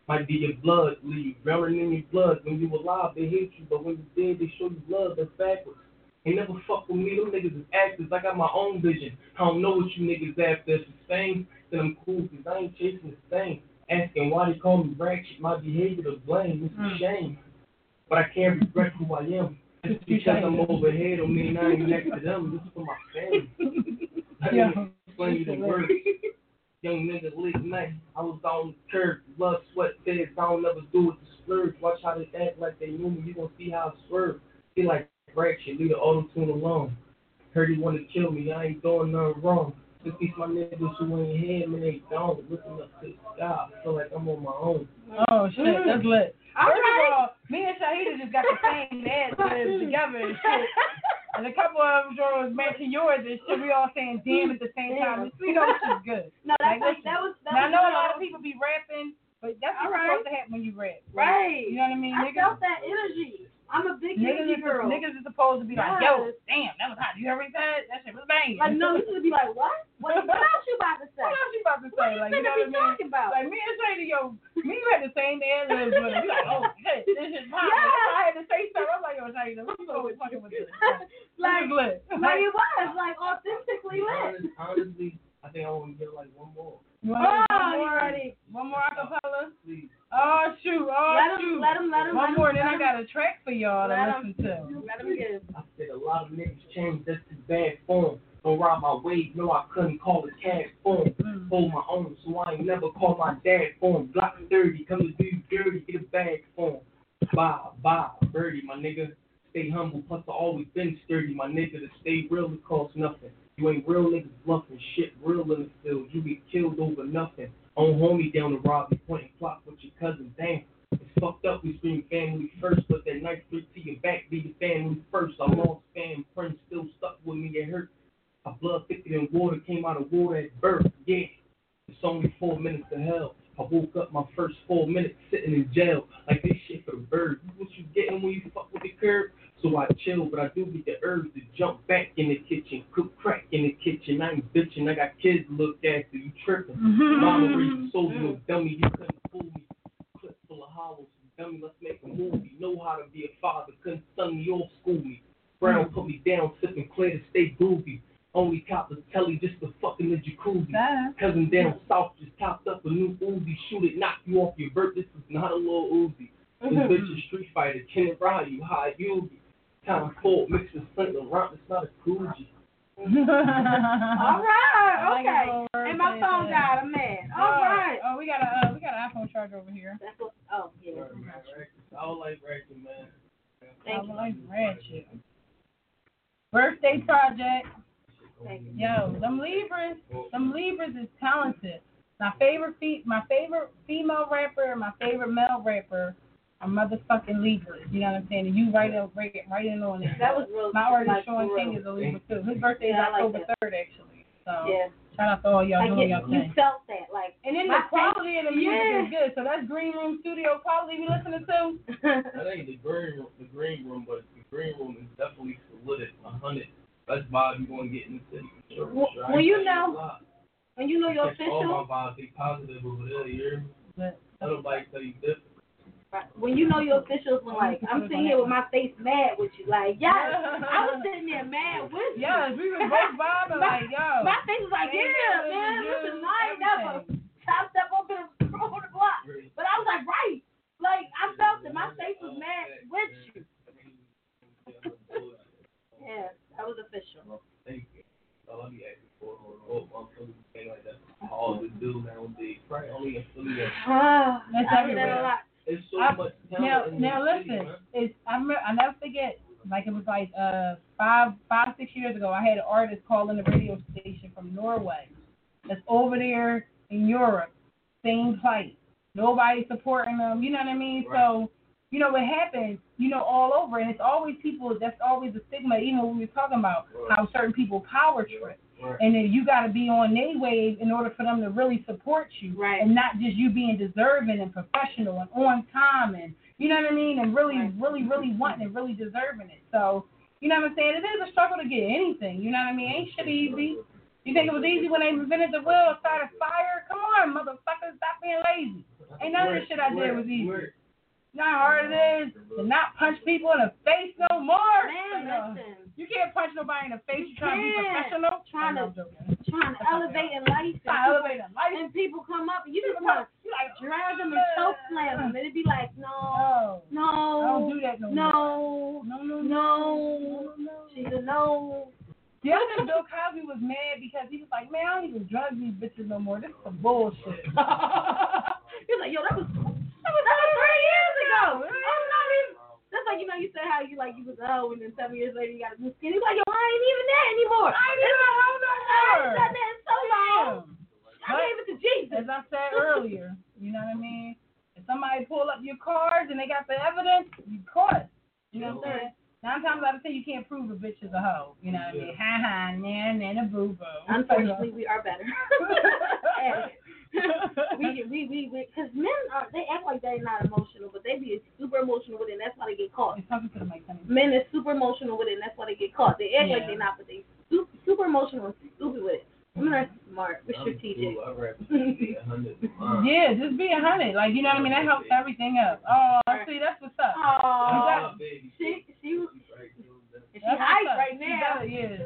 Might be your blood leave, drowning in your blood. When you alive, they hate you, but when you dead, they show you love. That's backwards. They never fuck with me. Them niggas is actors. I got my own vision. I don't know what you niggas after. If it's fame, then I'm cool, because I ain't chasing the same. Asking why they call me ratchet, my behavior to blame. It's a shame. But I can't regret who I am. Just because I'm overhead don't mean I ain't next to them. This is for my family. Let me explain you the words. Young nigga late night, I was on the curb. Blood, sweat, tears, I don't never do it to splurge. Watch how they act like they knew me. You gon' see how I swerve. Feel like fraction, leave the auto-tune alone. Heard he wanna kill me, I ain't doing nothing wrong. Just these my niggas who ain't here, man, they gone. Looking up to the sky, I feel like I'm on my own. Oh shit, mm. That's lit. All First right. of all, me and Shahida just got the same ad libs together and shit. And a couple of them was matching yours and shit. We all saying damn at the same time. We know this is good. No, that's like, like, that was. That now, was I know real. a lot of people be rapping, but that's what's right. supposed to happen when you rap. Right. You know what I mean? I niggas, felt that energy. I'm a big niggas energy is, girl. Niggas is supposed to be like, yes. yo, damn, that was hot. You heard what he said? That shit was banging. Like, no, you should be like, what? What, what else you about to say? What else you about to say? What like, you you know be what I mean? talking about? Like, me and Shady, yo, me and you had the same ad libs with it. We like, oh, shit, this is popping. Yeah. I had to say something. I'm like, yo, Shady, what you going fucking with this? like, lit. like it was, like, authentically lit. Honestly, I think I want to get like one more. You oh, one more? Ready. One more acapella? Please. Oh, shoot. Oh, let shoot. Him, let him, let him. One let more, him, then I him. got a track for y'all let to listen him, to. Let him give. I said a lot of niggas changed. That's too bad form. Don't ride my wave. No, I couldn't call it cash form. Mm. Hold my own, so I ain't never call my dad form. Block thirty, come to do you dirty, get a bag form. Bye, bye, birdie, my nigga. Stay humble, plus I always been sturdy, my nigga. To stay real, it costs nothing. You ain't real niggas bluffing shit, real in the field. You get killed over nothing. On homie down the rob, you pointing clock with your cousin, damn. It's fucked up, we scream family first, but that nice three to your back be the family first. I lost fam, friends still stuck with me, it hurt. My blood thicker than water, came out of water at birth, yeah. It's only four minutes to hell. I woke up my first four minutes sitting in jail, like this shit for the birds. What you getting when you fuck with the curb? So I chill, but I do get the urge to jump back in the kitchen, cook crack in the kitchen. I ain't bitching, I got kids to look after, you tripping. Mm-hmm. Mama raised a soldier, no dummy, you couldn't fool me. Clip full of hollows, dummy, let's make a movie. Know how to be a father, couldn't stun me or school me. Brown put me down, sipping clear to stay groovy. Only cop the telly just to fucking the jacuzzi. Yeah. Cousin down south just topped up a new Uzi. Shoot it, knock you off your birth. This is not a little Uzi. This mm-hmm. bitch is Street Fighter. Can it ride you? How you be? Time Ford mixed with Flint and Rock. It's not a Coogee. All right, okay. And my phone died. I'm mad. All oh, right. Oh, we got a uh, we got an iPhone charger over here. That's what. Oh yeah. I don't like ratchet, man. Thank I like ratchet. Birthday project. Yo, them Libras, them Libras is talented. My favorite fe- my favorite female rapper and my favorite male rapper are motherfucking Libras. You know what I'm saying? And you right up, right, right in on it. That was real. My artist like, Sean King is a Libra too. His birthday is yeah, October like third actually. So yeah. Shout out to all y'all like doing it, y'all you thing. felt that, like, and then the quality of the music yeah. is good. So that's Green Room Studio quality we listening to. That ain't the green room, the green room, but the green room is definitely solid, a hundred. That's vibe you want to get in the city. Sure, well, sure. well you know, when you know your official. All my vibes, they positive over there, you hear me? Nobody tell you different. Right. When you know your officials, when like I'm sitting here with my face mad with you, like yes, I was sitting there mad with you. Yes, we were both vibing like yo. My face was like yeah, man, listen, I ain't never chopped up over the over the block, but I was like right, like I felt it. My face was mad with you. Yeah, that was official. Thank you. All I be asking for, or something like that. All the do nowadays, probably only in Philly. Ah, that's everywhere. A lot. It's so I, much now, in now the listen, city, it's I remember, I never forget. Like it was like uh five, five, six years ago. I had an artist call in the radio station from Norway. That's over there in Europe, same plight. Nobody supporting them. You know what I mean? Right. So. You know, what happens, you know, all over, and it's always people, that's always a stigma, even when we were talking about right. how certain people power trip, right. and then you got to be on their wave in order for them to really support you, right. and not just you being deserving and professional and on time, and, you know what I mean, and really, right. really, really wanting and really deserving it. So, you know what I'm saying, it is a struggle to get anything, you know what I mean, ain't shit easy. You think it was easy when they invented the wheel, started fire? Come on, motherfuckers, stop being lazy. Ain't none of this shit I did was easy. You know how hard it is to not punch people in the face no more. Man, you, know, listen. You can't punch nobody in the face. You trying to be professional. Trying to, trying to elevate in life. Trying to elevate in life. And people come up and you just want to like drag them and choke slam them. And it'd be like, no, no, I don't do that no no, more. No, no, no, no. She's a no. The other day, Bill Cosby was mad because he was like, man, I don't even drug these bitches no more. This is some bullshit. He was like, yo, that was that was that was three years ago. I'm not even. That's like, you know, you said how you like you was oh, and then seven years later you got a new skin. He's like, yo, I ain't even that anymore. I ain't even know no more. I ain't done that in so long. I gave it to Jesus. As I said earlier, you know what I mean? If somebody pull up your cards and they got the evidence, you caught. You know what I'm saying? Nine times out of ten, you can't prove a bitch is a hoe. You know what I mean? Ha ha, nan, nan, a boo boo. Unfortunately, we are better. we, we, we, we, because men are, they act like they're not emotional, but they be super emotional with it, and that's why they get caught. Men are super emotional with it, and that's why they get caught. They act yeah. like they're not, but they super, super emotional and stupid with it. Women are smart. We're strategic. Yeah, just be a hundred. Like, you know what I mean? That helps everything up. Oh, see, that's what's up. Oh, she, she was. She hype right now. Yeah.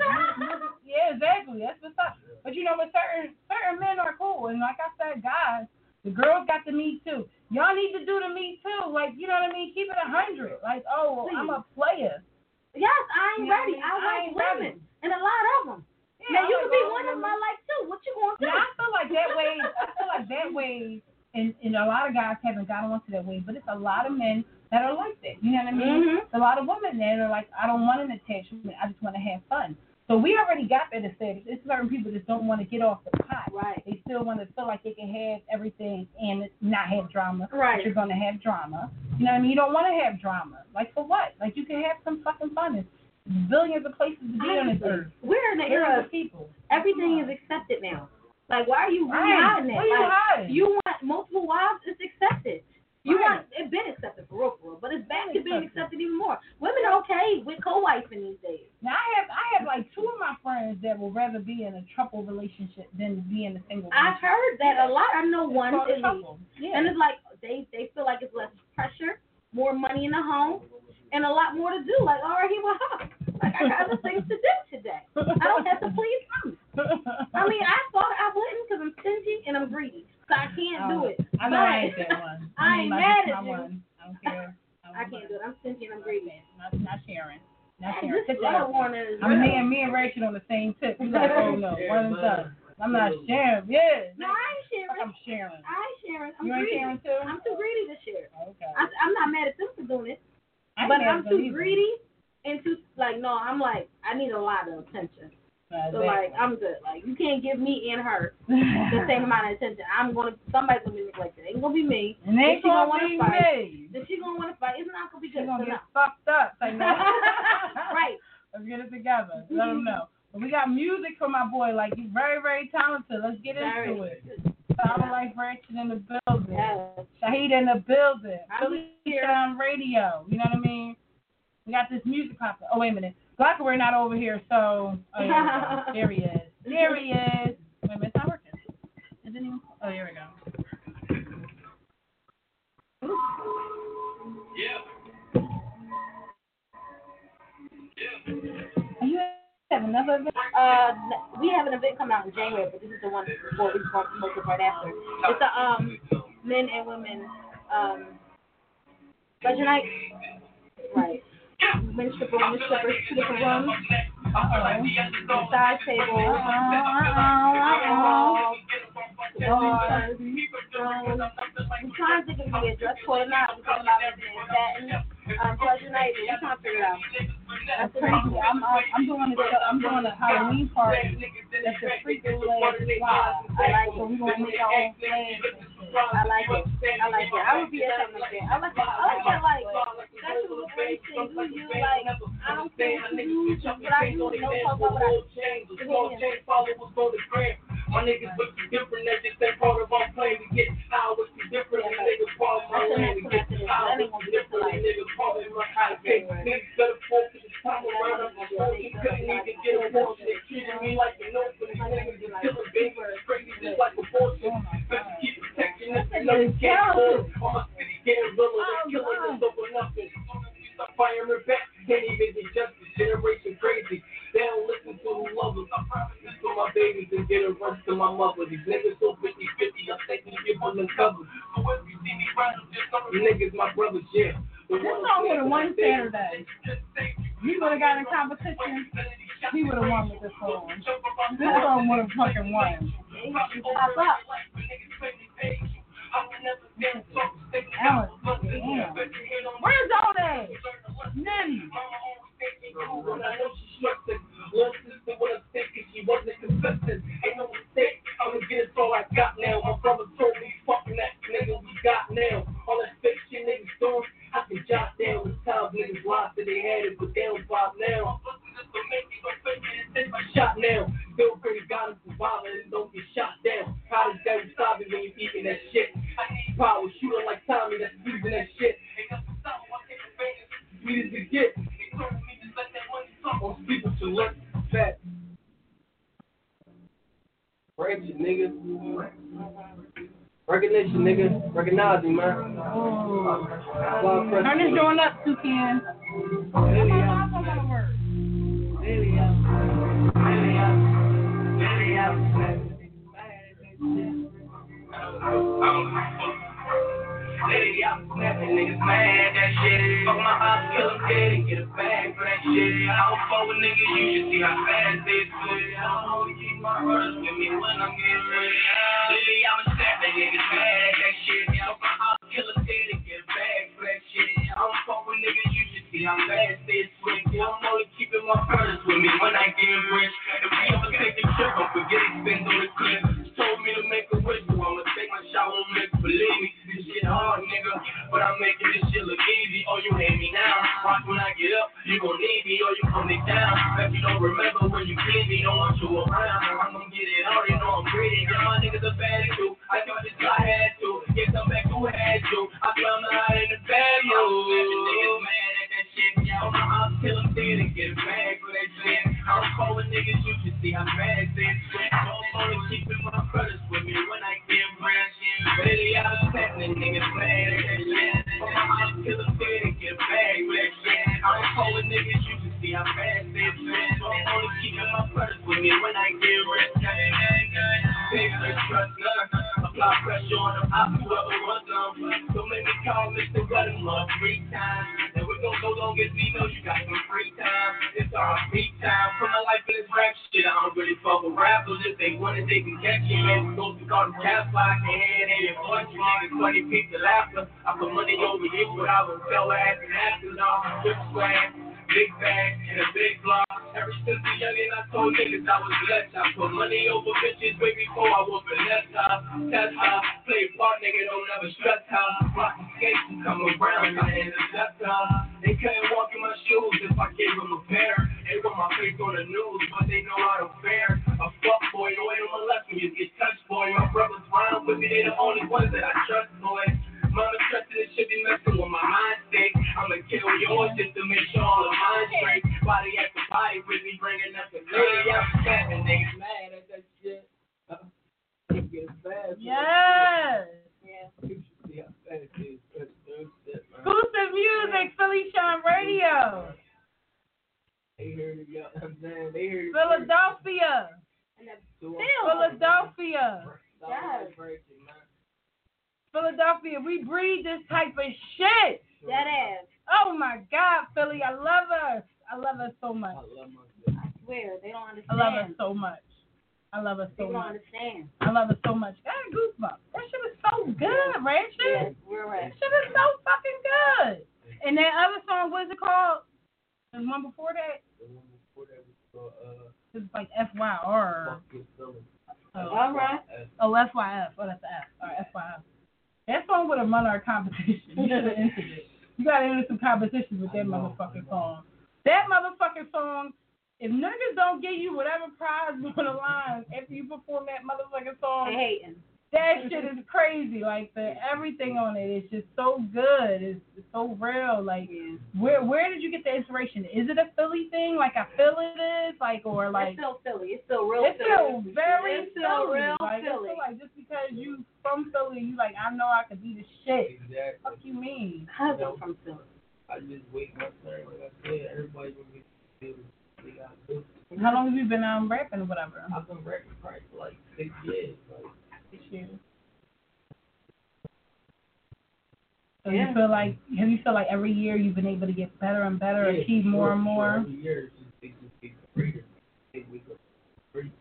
Yeah, exactly. That's what's up. But you know, with certain certain men are cool, and like I said, guys, the girls got the me too. Y'all need to do the me too. Like, you know what I mean? Keep it a hundred. Like, oh, Please. I'm a player. Yes, I ain't you ready. I, mean? I like women, ready. And a lot of them. Yeah, now you could be one of my life too. What you gonna do? Yeah, I feel like that way. I feel like that way, and, and a lot of guys haven't gotten onto that way, but it's a lot of men that are like that. You know what I mean? Mm-hmm. A lot of women that are like, I don't want an attachment. I just want to have fun. So we already got that established. It's certain people that don't want to get off the pot. Right. They still want to feel like they can have everything and not have drama. Right. But you're going to have drama. You know what I mean? You don't want to have drama. Like, for what? Like, you can have some fucking fun. There's billions of places to be on this earth. We're in the era of people. Everything is accepted now. Like, why are you really right. hiding it? Why are you like, hiding? You want multiple wives? It's accepted. You right. want it's been accepted for real, for real, but it's back to being accepted even more. Women are okay with co-wifing these days. Now I have I have like two of my friends that will rather be in a trouble relationship than be in a single. I've heard that a lot. I know one at least, yeah. and it's like they they feel like it's less pressure, more money in the home, and a lot more to do. Like, all right, here we are. Like, I got other things to do today. I don't have to please them. I mean, I thought I wouldn't because I'm stingy and I'm greedy. So I can't oh, do it. I know I ain't that one. I, I ain't mad at you. One. I don't care. I, I can't do it. I'm stingy and I'm greedy. Not, not sharing. Not sharing. sharing. This level warning is I'm me and me and Rachel on the same tip. You're like, oh no, one and done. I'm not sharing. Yeah. No, I ain't sharing. I'm sharing. I ain't sharing. I'm you ain't greedy. sharing too? I'm too greedy to share. Okay. I, I'm not mad at them for doing it, I but I'm too either. greedy and too like no. I'm like I need a lot of attention. Uh, so like I'm good. Like you can't give me and her the same amount of attention. I'm gonna somebody's gonna be neglected. It ain't gonna be me. And they she gonna, gonna want to be fight. me. Then she gonna want to fight. It's not gonna be good. She's gonna so get no. fucked up. Like that. Right. Let's get it together. Let them know. But we got music for my boy. Like he's very, very talented. Let's get Very into it. good. Power Life Ratchet in the building. Yes. Shahid in the building. I'm Philly here. on radio. You know what I mean? We got this music popping. Oh, wait a minute. Glocker, not over here, so. Oh, yeah, there he is. There he is. Wait a minute, it's not working. It didn't even. Oh, here we go. Yeah. Yeah. Are you have another event? Uh, we have an event coming out in January, but this is the one before we start promoting right after. It's a um men and women um pleasure night. Right. Men stripper, women strippers, two different rooms. Uh-oh. Massage table. Uh-oh. Bars. Um, we're trying to think if we get dress code or not. We're talking about it in satin. Um, pleasure night, but we're trying to figure it out. That's crazy. I'm uh, I'm doing a I'm doing a Halloween party. That's a freaking leg slide. I like So it. we gonna make our own plans. I like it. I like it. I would be at something like that. I like that. I like that. Like that's what we're saying. Do you like? I don't care what you do, but I do. No talk about what I do. My niggas look different, that's just that part of our plan. We get how it's different, and niggas fall my land. We get how it's different, and niggas fall in my eye. Niggas better focus this time around. I'm smoking, couldn't even get a portion. They treated me like an open. Niggas is killing baby, crazy just like a portion. Better keep protection, if you know is talented. On my city, getting realer, they're killing us over nothing. Stop firing back, can't even get justice. Generation crazy, they don't listen to who love us. I promise this to my babies and get a run to my mother. These niggas so fifty fifty, I'm taking give them cover. So if you see me run, just know you niggas my brothers, yeah. This song would have won Saturday. He would have got in competition. He would have won with this song. This song would have fucking won. Pop up. Ellen, damn. Where's all that? Nitty. When I know she struck it, little sister with a stick and she wasn't consistent. Ain't no mistake, I'ma get it all I got now. My brother told me, fucking that nigga we got now. All that fake shit niggas doing, I can jot down. With times niggas lost that they had it, but they don't pop now. Shot now, still pray to God and survive and don't get shot down. How does that stop it when you eating that shit? Power shooting like Tommy that's using that shit. Sweet as it get. On people to look fat. Ratchet, nigga. Recognition, nigga. Recognize me, man. Oh. Turn this joint up, Toucan. Lady, I'm snapping, niggas mad, that shit. Fuck my ops, kill them dead and get a bag for that shit. I don't fuck with niggas, you should see how fast they switch. I don't always keep my brothers with me when I'm getting ready. Lady, I'm snapping, niggas mad, that shit. Fuck my ops, kill them dead and get a bag for that shit. I don't fuck with niggas, you should see how fast they switch. I'm only keeping my brothers with me when I get rich. If we ever take a trip, don't forget to spend on the clip. Told me to make a wish, so I'ma take my shot on mix. Believe me, this shit hard, nigga, but I'm making this shit look easy. Oh, you hate me now. Watch when I get up, you gon' need me, or you gon' me down. If you don't remember when you did me, don't want you around. I'm gon' get it all, you know I'm greedy. Yeah, my niggas are bad too. I thought this I had to. Get some back who had to. I found the high in the bad, yo. Niggas mad at that shit. Yeah, on my house, kill them dead and get a bag for that shit. I'm calling niggas, you can see how bad they switch. I'm only keeping my brothers with me when I get rich. Really, I was happening, niggas mad at that shit. On my house, kill them dead and get a bag for that shit. I'm calling niggas, you can see how fast they switch. I'm only keeping my brothers with me when I get rich. Big trust, apply pressure on them, I whoever was them. Don't make me call Mister Buttermore free time. And we're gonna go long as we know you got some free time. It's our free time. Put my life in this rap shit. I don't really fuck with rappers. If they want it, they can catch me. Man, go to call them cats like and head and your punch you niggas funny piece of laughter. I put money over you, but I would tell ass and after all. Good swag, big bag, and a big block. Ever since a youngin', I told niggas I was blessed. I put money over bitches way before I was finesse her. Test her, play part, nigga, don't ever stress her. Rockin' skates and come around and intercept her. They couldn't walk in my shoes if I gave them a pair. They want my face on the news, but they know how to fare. A fuck boy, no ain't on my left when you get touched, boy. My brothers round with me, they the only ones that I trust, boy. Mama trusted it should be messing with my mind state. I'ma kill yours just to make sure all the mine's straight. Body after body with me bringing up the lady. I'm snapping, niggas mad at that shit. Uh, it gets bad. Yes. Yeah. You should see how fast it is. That's good shit, man. Exclusive music, Philly Shine Radio. They heard it, yo. I'm saying they heard it. Philadelphia. So, Philadelphia. Yes. Philadelphia, we breed this type of shit. That ass. Oh my God, Philly, I love her. I love her so much. I love my I swear, they don't I understand. love her so much. I love her so People don't much. understand. I love her so much. I got goosebumps. That shit is so good, Ratchet. Yes, we're right. That shit is so fucking good. And that other song, what's it called? The one before that? The one before that was called, uh, It's like F Y R. Fuck Your Feelings. Oh, All right. oh, F Y F. Oh, that's the F. All right, F Y F. That song would have won our competition. You should have entered it. You got to enter some competitions with that motherfucking song. That motherfucking song, if niggas don't give you whatever prize on the line after you perform that motherfucking song, They hating. That shit is crazy. Like the everything on it is just so good. It's, it's so real. Like Yeah. where where did you get the inspiration? Is it a Philly thing? Like I feel it is. Like or like It's still Philly. It's still real it's Philly. still very It's still Philly. real like, Philly. It's still like just because you from Philly, you like I know I could be the shit. Exactly. Fuck you mean? How's it from Philly? I just wait my turn. Like I said, everybody gonna get feel they gotta do. How long have you been um rapping or whatever? I've been rapping probably for like six years. Like Six years. So Yeah. you feel like have you feel like every year you've been able to get better and better, yeah, achieve sure, more and sure. more? Every year it's just, it just gets greater. They wake up great.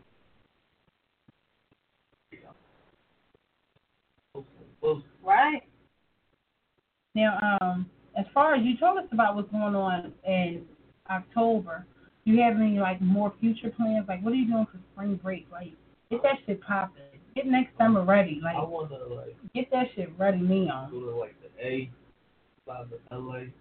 Closer and closer. Right. Now, um, as far as you told us about what's going on in October, do you have any like more future plans? Like, what are you doing for spring break? Like, get that shit popping. Get next summer ready. Like, I wanna like get that shit ready, Neon. go to like the A, fly to L A.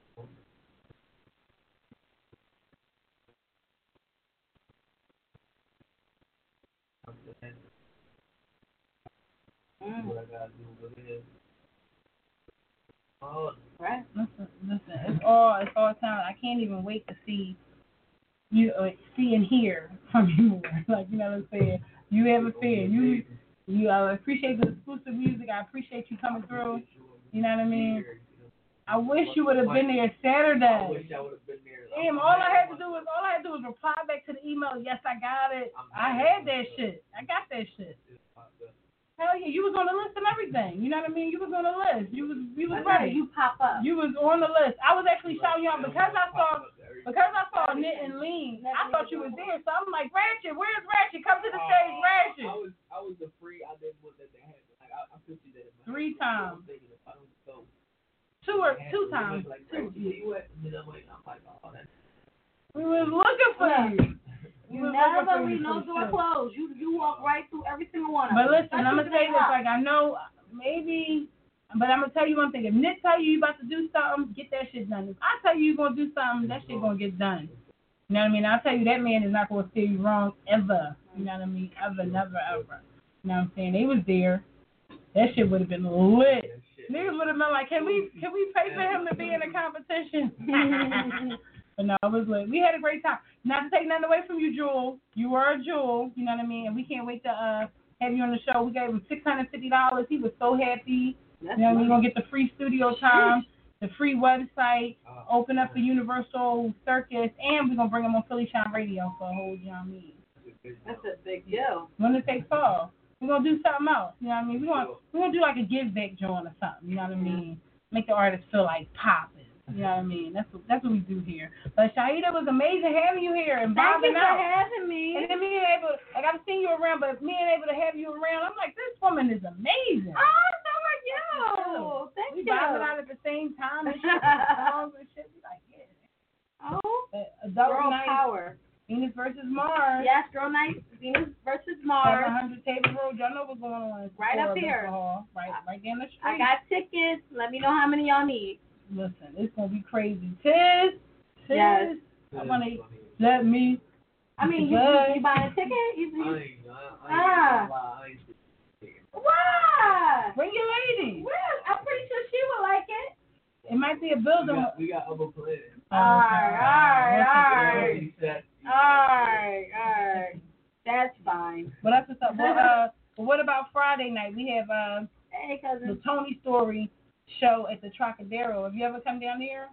Mm. What I gotta do over there. Oh, Right. Listen, listen. It's all it's all time. I can't even wait to see you uh, see and hear from you more. Like, you know what I'm saying? You have a fear. You you I appreciate the exclusive music. I appreciate you coming through. You know what I mean? I wish you would have been there I Saturday. wish I would have been there. Damn, all I had to do was all I had to do was reply back to the email. Yes, I got it. I had that shit. I got that shit. Hell yeah, you was on the list and everything. You know what I mean? You was on the list. You was you was ready. You pop up. You was on the list. I was actually shouting you out because I saw because I saw Knit and Lean. I thought you was there, so I'm like, Ratchet, where's Ratchet? Come to the stage, I Ratchet. was I was afraid I didn't want that to happen. Like I, I pictured that in my Three head. I times. was thinking if I don't go, Two or I had two to times. Like, Two. Reggie, where you at? And then I'm like, I'm like, oh, that's We was looking for you. We You was looking never for leave you no for door sure. closed. You you walk right through every single one of But them. listen, I'm gonna say this. Like I know maybe, but I'm gonna tell you one thing. If Nick tell you you about to do something, get that shit done. If I tell you you're gonna do something, that shit gonna get done. You know what I mean? I'll tell you that man is not gonna steer you wrong ever. You know what I mean? Ever, never, ever. You know what I'm saying? They was there. That shit would have been lit. Niggas would have been like, can we can we pay for him to be in a competition? But no, it was lit. We had a great time. Not to take nothing away from you, Jewel. You were a jewel. You know what I mean? And we can't wait to uh have you on the show. We gave him six hundred fifty dollars. He was so happy. That's you know what I mean? We're nice. going to get the free studio time, the free website, open up the Universal Circus, and we're going to bring him on Philly Shine Radio for a whole, you know what I mean? That's a big deal. When it takes off. We're going to do something else. You know what I mean? We're going we're gonna do like a give back joint or something. You know what I mean? Make the artist feel like popping. You know what I mean? That's what that's what we do here. But Shahida, was amazing having you here and Thank you bobbing for out. having me. And then me being able, like I've seen you around, but me being able to have you around, I'm like, this woman is amazing. Oh, so are you. Thank We you. bobbing out at the same time and shit, songs and shit. We like, yeah. Oh, Uh, Adult girl Night, power. Venus versus Mars. Yes, girl night. Venus versus seven Mars. hundred Table Road. Y'all know what's going on. It's Right up before here. Hall, right, right down the street. I got tickets. Let me know how many y'all need. Listen, it's gonna be crazy. Tiz, Tiz, Yes. I wanna let me. I mean, you, you, you buying a ticket? You, I you, ain't, I, I ain't Ah. gonna lie. I ain't why? Bring your lady. Well, I'm pretty sure she would like it. It might be a we building. got, we got other plans. Oh, Alright, alright, alright. Already set. Alright, alright. That's fine. But that's what's up. Well, uh, but what about Friday night? We have uh, Hey, the cousin. Tony Story show at the Trocadero. Have you ever come down here?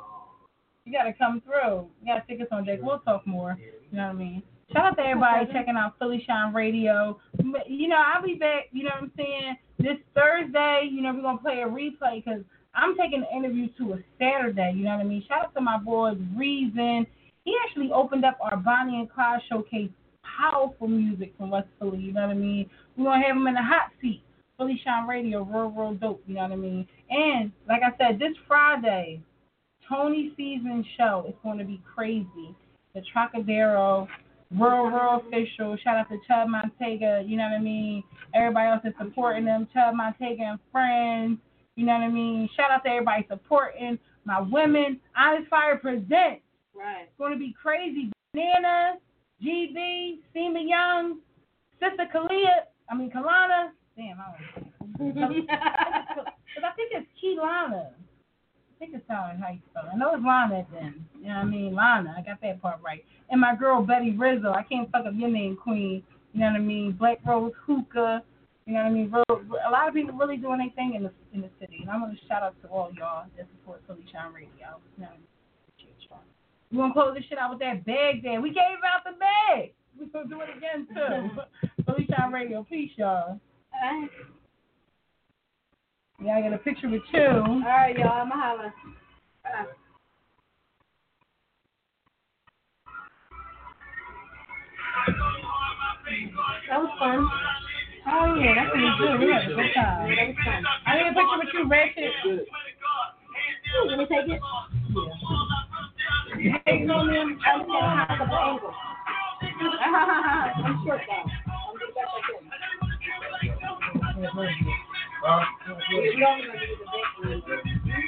You gotta come through. You gotta take us on, Jake. We'll talk more. You know what I mean? Shout out to everybody checking out Philly Shine Radio. You know, I'll be back, you know what I'm saying, this Thursday. You know, we're going to play a replay because I'm taking the interview to a Saturday. You know what I mean? Shout out to my boy, Reason. He actually opened up our Bonnie and Clyde showcase, powerful music from West Philly. You know what I mean? We're going to have him in the hot seat. Philly Shine Radio, real, real dope. You know what I mean? And, like I said, this Friday, Tony Season show is going to be crazy. The Trocadero, Rural, Rural Official. Shout out to Chub Montega. You know what I mean? Everybody else is supporting them. Chub Montega and friends. You know what I mean? Shout out to everybody supporting my women. Honest Fire presents. Right. It's going to be crazy. Bananas, G B, Seema Young, Sister Kalia, I mean Kalana, Damn, I don't know. Because I think it's Keelana. I think it's how how you spell it. I know it's Lana then. You know what I mean? Lana. I got that part right. And my girl Betty Rizzo. I can't fuck up your name, Queen. You know what I mean? Black Rose Hookah. You know what I mean? A lot of people really doing their thing in the in the city. And I'm going to shout out to all y'all that support Philly Shine Radio. You know what I mean? We want to close this shit out with that bag there. We gave out the bag. We're going to do it again, too. Philly Shine Radio. Peace, y'all. All right. Yeah, I got a picture with you. All right, y'all. I'm going to holler. Uh. That was fun. Oh, yeah, that's what we do. We had a good time. That was fun. I need a picture with you, Ratchet. Ooh, let me take it. Yeah. Hey, you know me? I'm going to have the angle. I'm short, though. I'm going to get back like this. Huh? We don't even do the big one.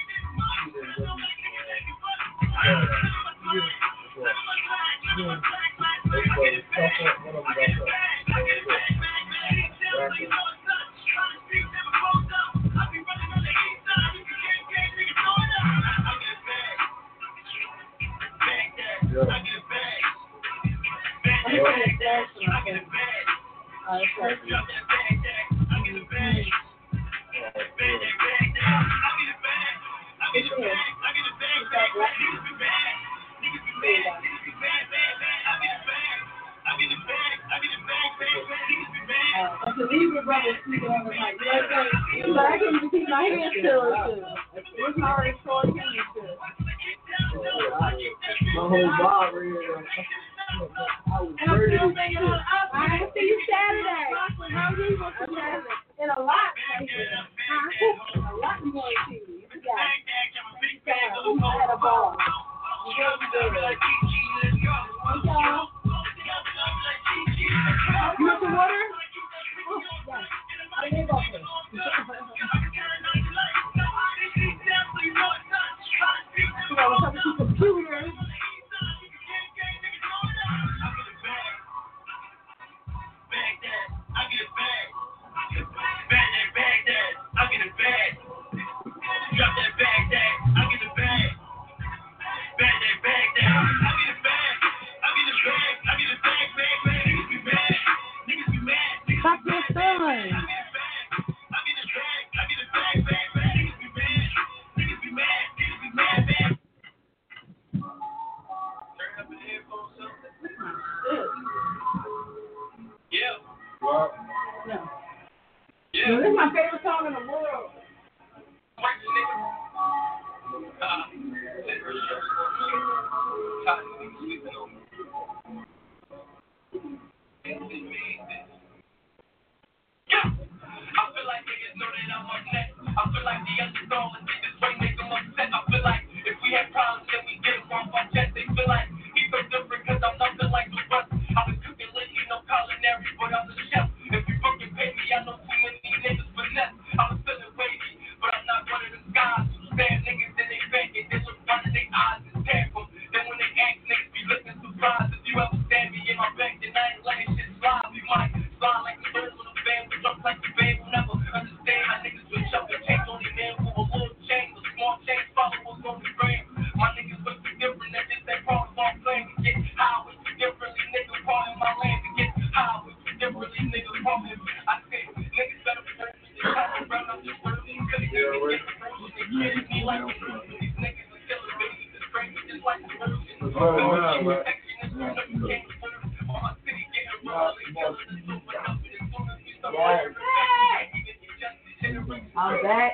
I'm back.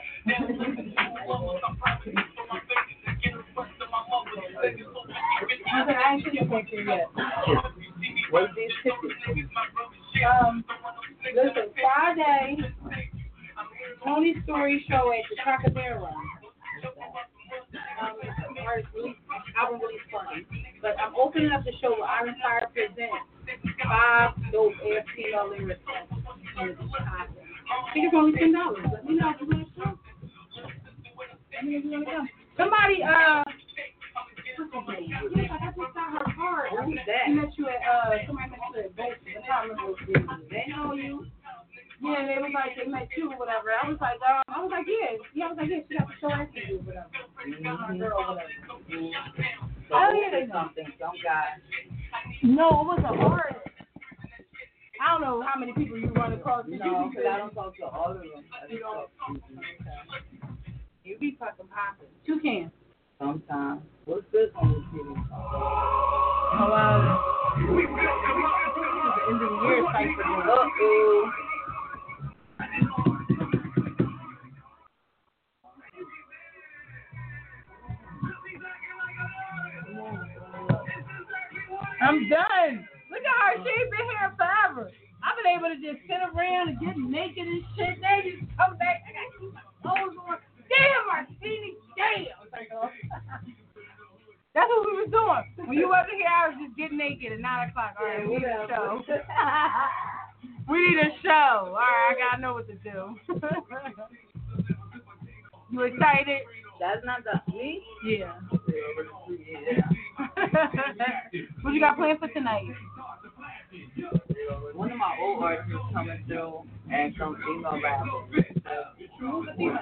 I ain't seen your picture yet. Wait, these pictures. Um, listen, Friday, Tony Story show at the Trocadero. Um, artist release, album release party. But I'm opening up the show with Iron Fire presents five dope air female lyrics. And it's hot. I think it's only ten dollars. Let me know if you want to come. Let me know if you want to come. Somebody, uh, what's her name? Yes, I just saw her card. Who's that? She met you at, uh, somebody met you at Boat. I can't remember what it is. They know you. Yeah, they was like, they met you or whatever. I was like, um, I was like, yeah. Yeah, I was like, yeah, she got the show after you or whatever. Mm-hmm. Girl or whatever. Mm-hmm. So oh, yeah, they something, some guy. No, it was an artist. I don't know how many people you run across. No, because I don't talk to all of them. I just talk to you. You be fucking popping. Two cans. Sometimes. What's this on the T V? Oh, wow. This is the end of the year type of thing. Uh-oh. I'm done. Look at her. She's been here forever. I've been able to just sit around and get naked and shit. Now you come back. I got two clothes on. Damn, Martini. Damn. That's what we was doing. When you wasn't here, I was just getting naked at nine o'clock. All right, we need a show. We need a show. All right, I gotta know what to do. You excited? That's not the me? Yeah. Yeah. What you got planned for tonight? One of my old artists is coming through and some female rappers. Who's the female?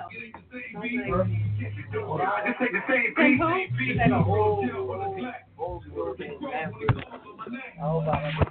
Just take the same piece. She's like an old, old, old girl named Matthew. Oh,